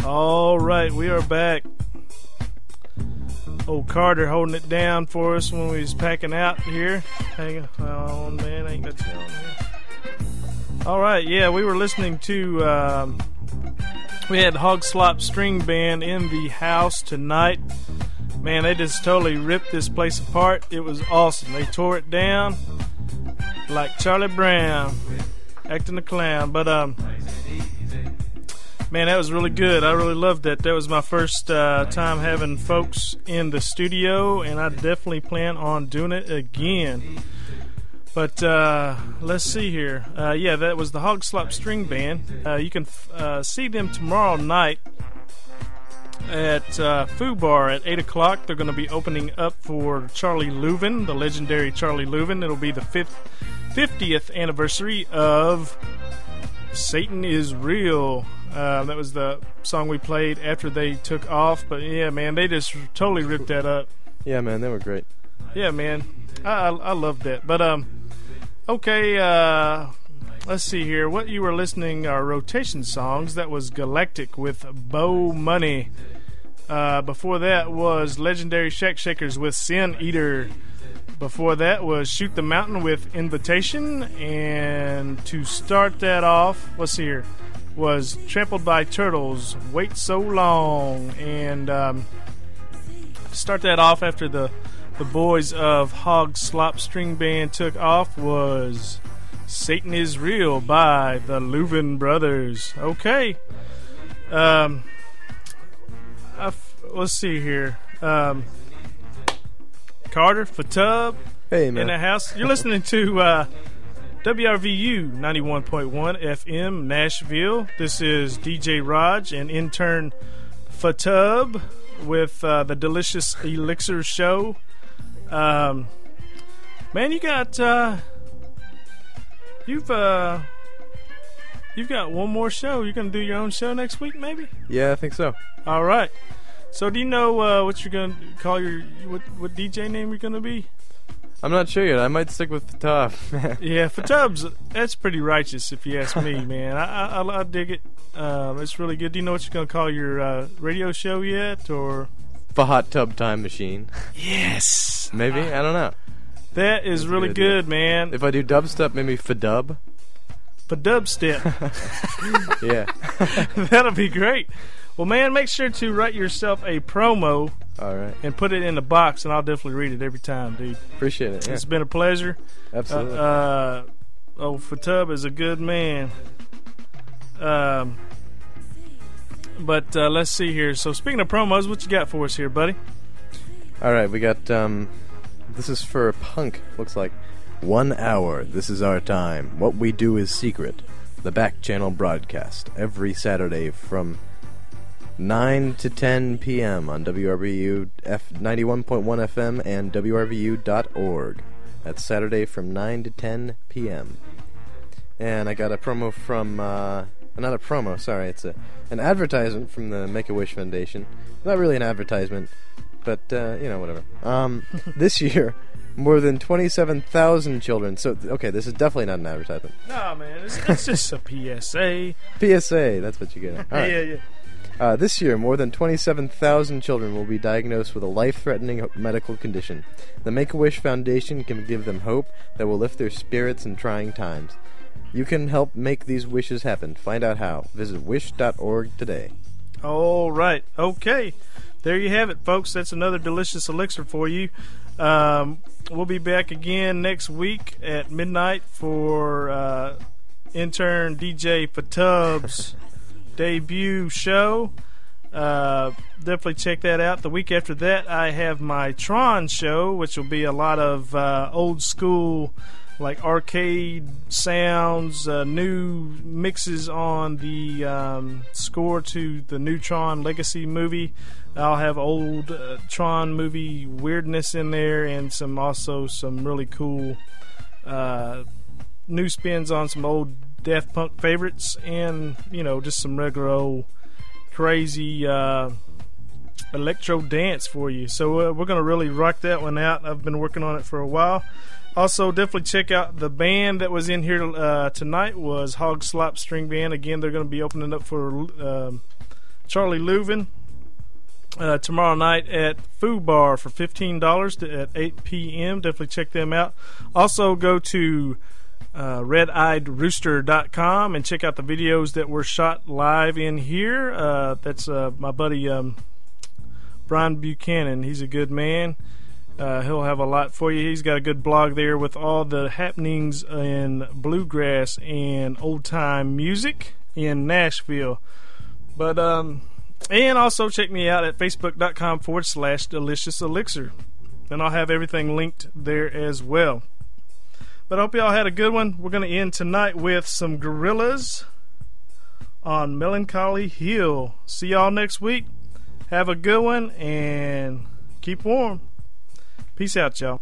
All right, we are back. Old Carter holding it down for us when we was packing out here. Hang on, man, ain't got you on here. All right, yeah, we were listening to. Um, we had Hog Slop String Band in the house tonight. Man, they just totally ripped this place apart. It was awesome. They tore it down like Charlie Brown, acting a clown. But um. Man, that was really good. I really loved that. That was my first uh, time having folks in the studio, and I definitely plan on doing it again. But uh, let's see here. Uh, yeah, that was the Hog Slop String Band. Uh, you can uh, see them tomorrow night at uh, Foo Bar at eight o'clock. They're going to be opening up for Charlie Louvin, the legendary Charlie Louvin. It'll be the fifth, fiftieth anniversary of Satan is Real. Uh, that was the song we played after they took off. But yeah, man, they just totally ripped that up. Yeah, man, they were great. Yeah, man, I I, I loved that. But um, okay, uh, let's see here. What you were listening are rotation songs. That was Galactic with Bow Money. Uh, before that was legendary Shack Shakers with Sin Eater. Before that was Shoot the Mountain with Invitation. And to start that off, let's see here, was Trampled by Turtles, Wait So Long. And um, to start that off after the, the boys of Hog Slop String Band took off was Satan is Real by the Louvin Brothers. Okay. Um, I f- let's see here. Um, Carter, Fatub, hey, man. in the house. You're listening to uh, W R V U ninety-one point one F M Nashville. This is D J Raj and intern Fatub with uh, the Delicious Elixir Show. Um, man, you got uh, you've uh, you've got one more show. You're gonna do your own show next week, maybe? Yeah, I think so. All right. So, do you know uh, what you're gonna call your what what D J name you're gonna be? I'm not sure yet. I might stick with Fatub. Yeah, Fatub's that's pretty righteous if you ask me, man. I I, I dig it. Um, it's really good. Do you know what you're gonna call your uh, radio show yet, or? The Hot Tub Time Machine. Yes. Maybe, I don't know. That is That's really good, man. If I do dubstep, maybe Fadub. Fadubstep. Yeah. That'll be great. Well, man, make sure to write yourself a promo. All right. And put it in the box, and I'll definitely read it every time, dude. Appreciate it. Yeah. It's been a pleasure. Absolutely. Uh, uh, oh, Fatub is a good man. Um, but uh, let's see here. So, speaking of promos, what you got for us here, buddy? All right, we got. Um, this is for punk. Looks like one hour. This is our time. What we do is secret. The back channel broadcast every Saturday from nine to ten p.m. on W R V U F ninety-one point one F M and W R V U dot org. That's Saturday from nine to ten p.m. And I got a promo from, uh, not a promo, sorry, it's a an advertisement from the Make-A-Wish Foundation. Not really an advertisement, but, uh, you know, whatever. Um, this year, more than twenty-seven thousand children, so, okay, this is definitely not an advertisement. No, man, it's, it's just a P S A. P S A, that's what you get. All right. Yeah, yeah. Uh, this year, more than twenty-seven thousand children will be diagnosed with a life-threatening medical condition. The Make-A-Wish Foundation can give them hope that will lift their spirits in trying times. You can help make these wishes happen. Find out how. Visit wish dot org today. All right. Okay. There you have it, folks. That's another delicious elixir for you. Um, we'll be back again next week at midnight for uh, intern D J Fatub's debut show. Uh, definitely check that out. The week after that, I have my Tron show, which will be a lot of uh, old school, like arcade sounds, uh, new mixes on the um, score to the new Tron Legacy movie. I'll have old uh, Tron movie weirdness in there, and some also some really cool uh, new spins on some old Daft Punk favorites, and you know, just some regular old crazy uh, electro dance for you. So uh, we're gonna really rock that one out. I've been working on it for a while. Also, definitely check out the band that was in here uh, tonight was Hog Slop String Band. Again, they're going to be opening up for um, Charlie Leuven. Uh, tomorrow night at Foo Bar for fifteen dollars at eight p.m. Definitely check them out. Also, go to uh, red eyed rooster dot com and check out the videos that were shot live in here. Uh, that's uh, my buddy um, Brian Buchanan. He's a good man. Uh, he'll have a lot for you. He's got a good blog there with all the happenings in bluegrass and old-time music in Nashville. But, um... and also check me out at facebook.com forward slash delicious elixir. And I'll have everything linked there as well. But I hope y'all had a good one. We're going to end tonight with some Gorillas on Melancholy Hill. See y'all next week. Have a good one and keep warm. Peace out, y'all.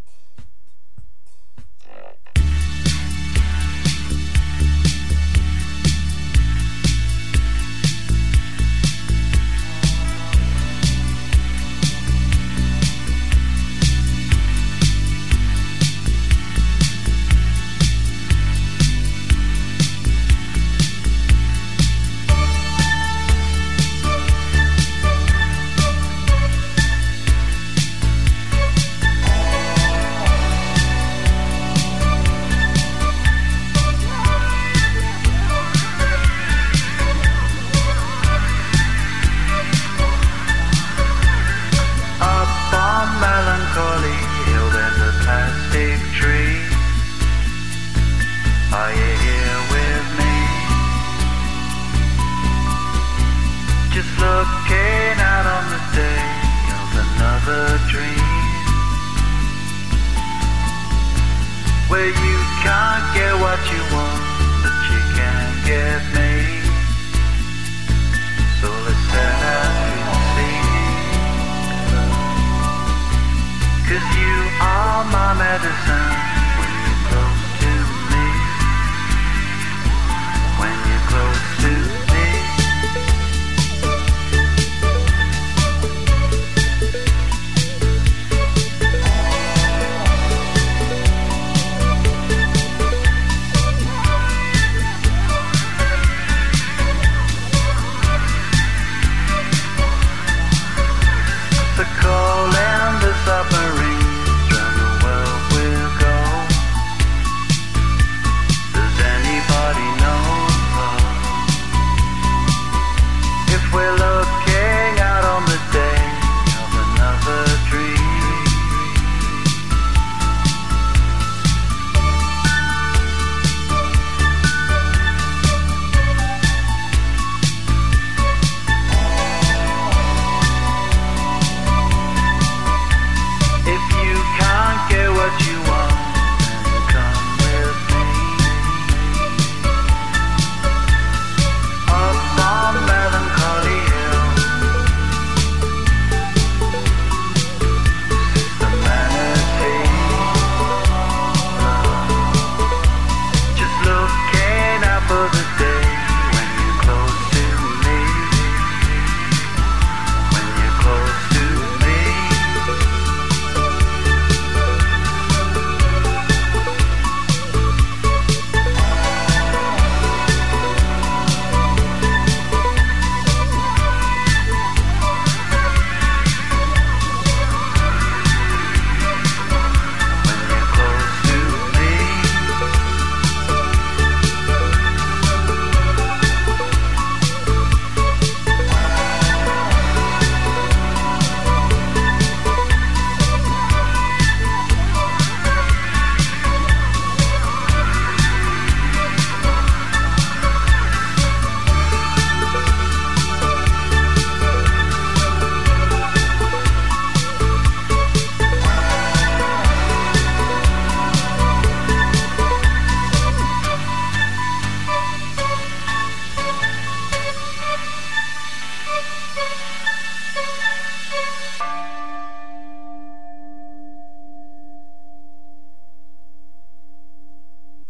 Where you can't get what you want.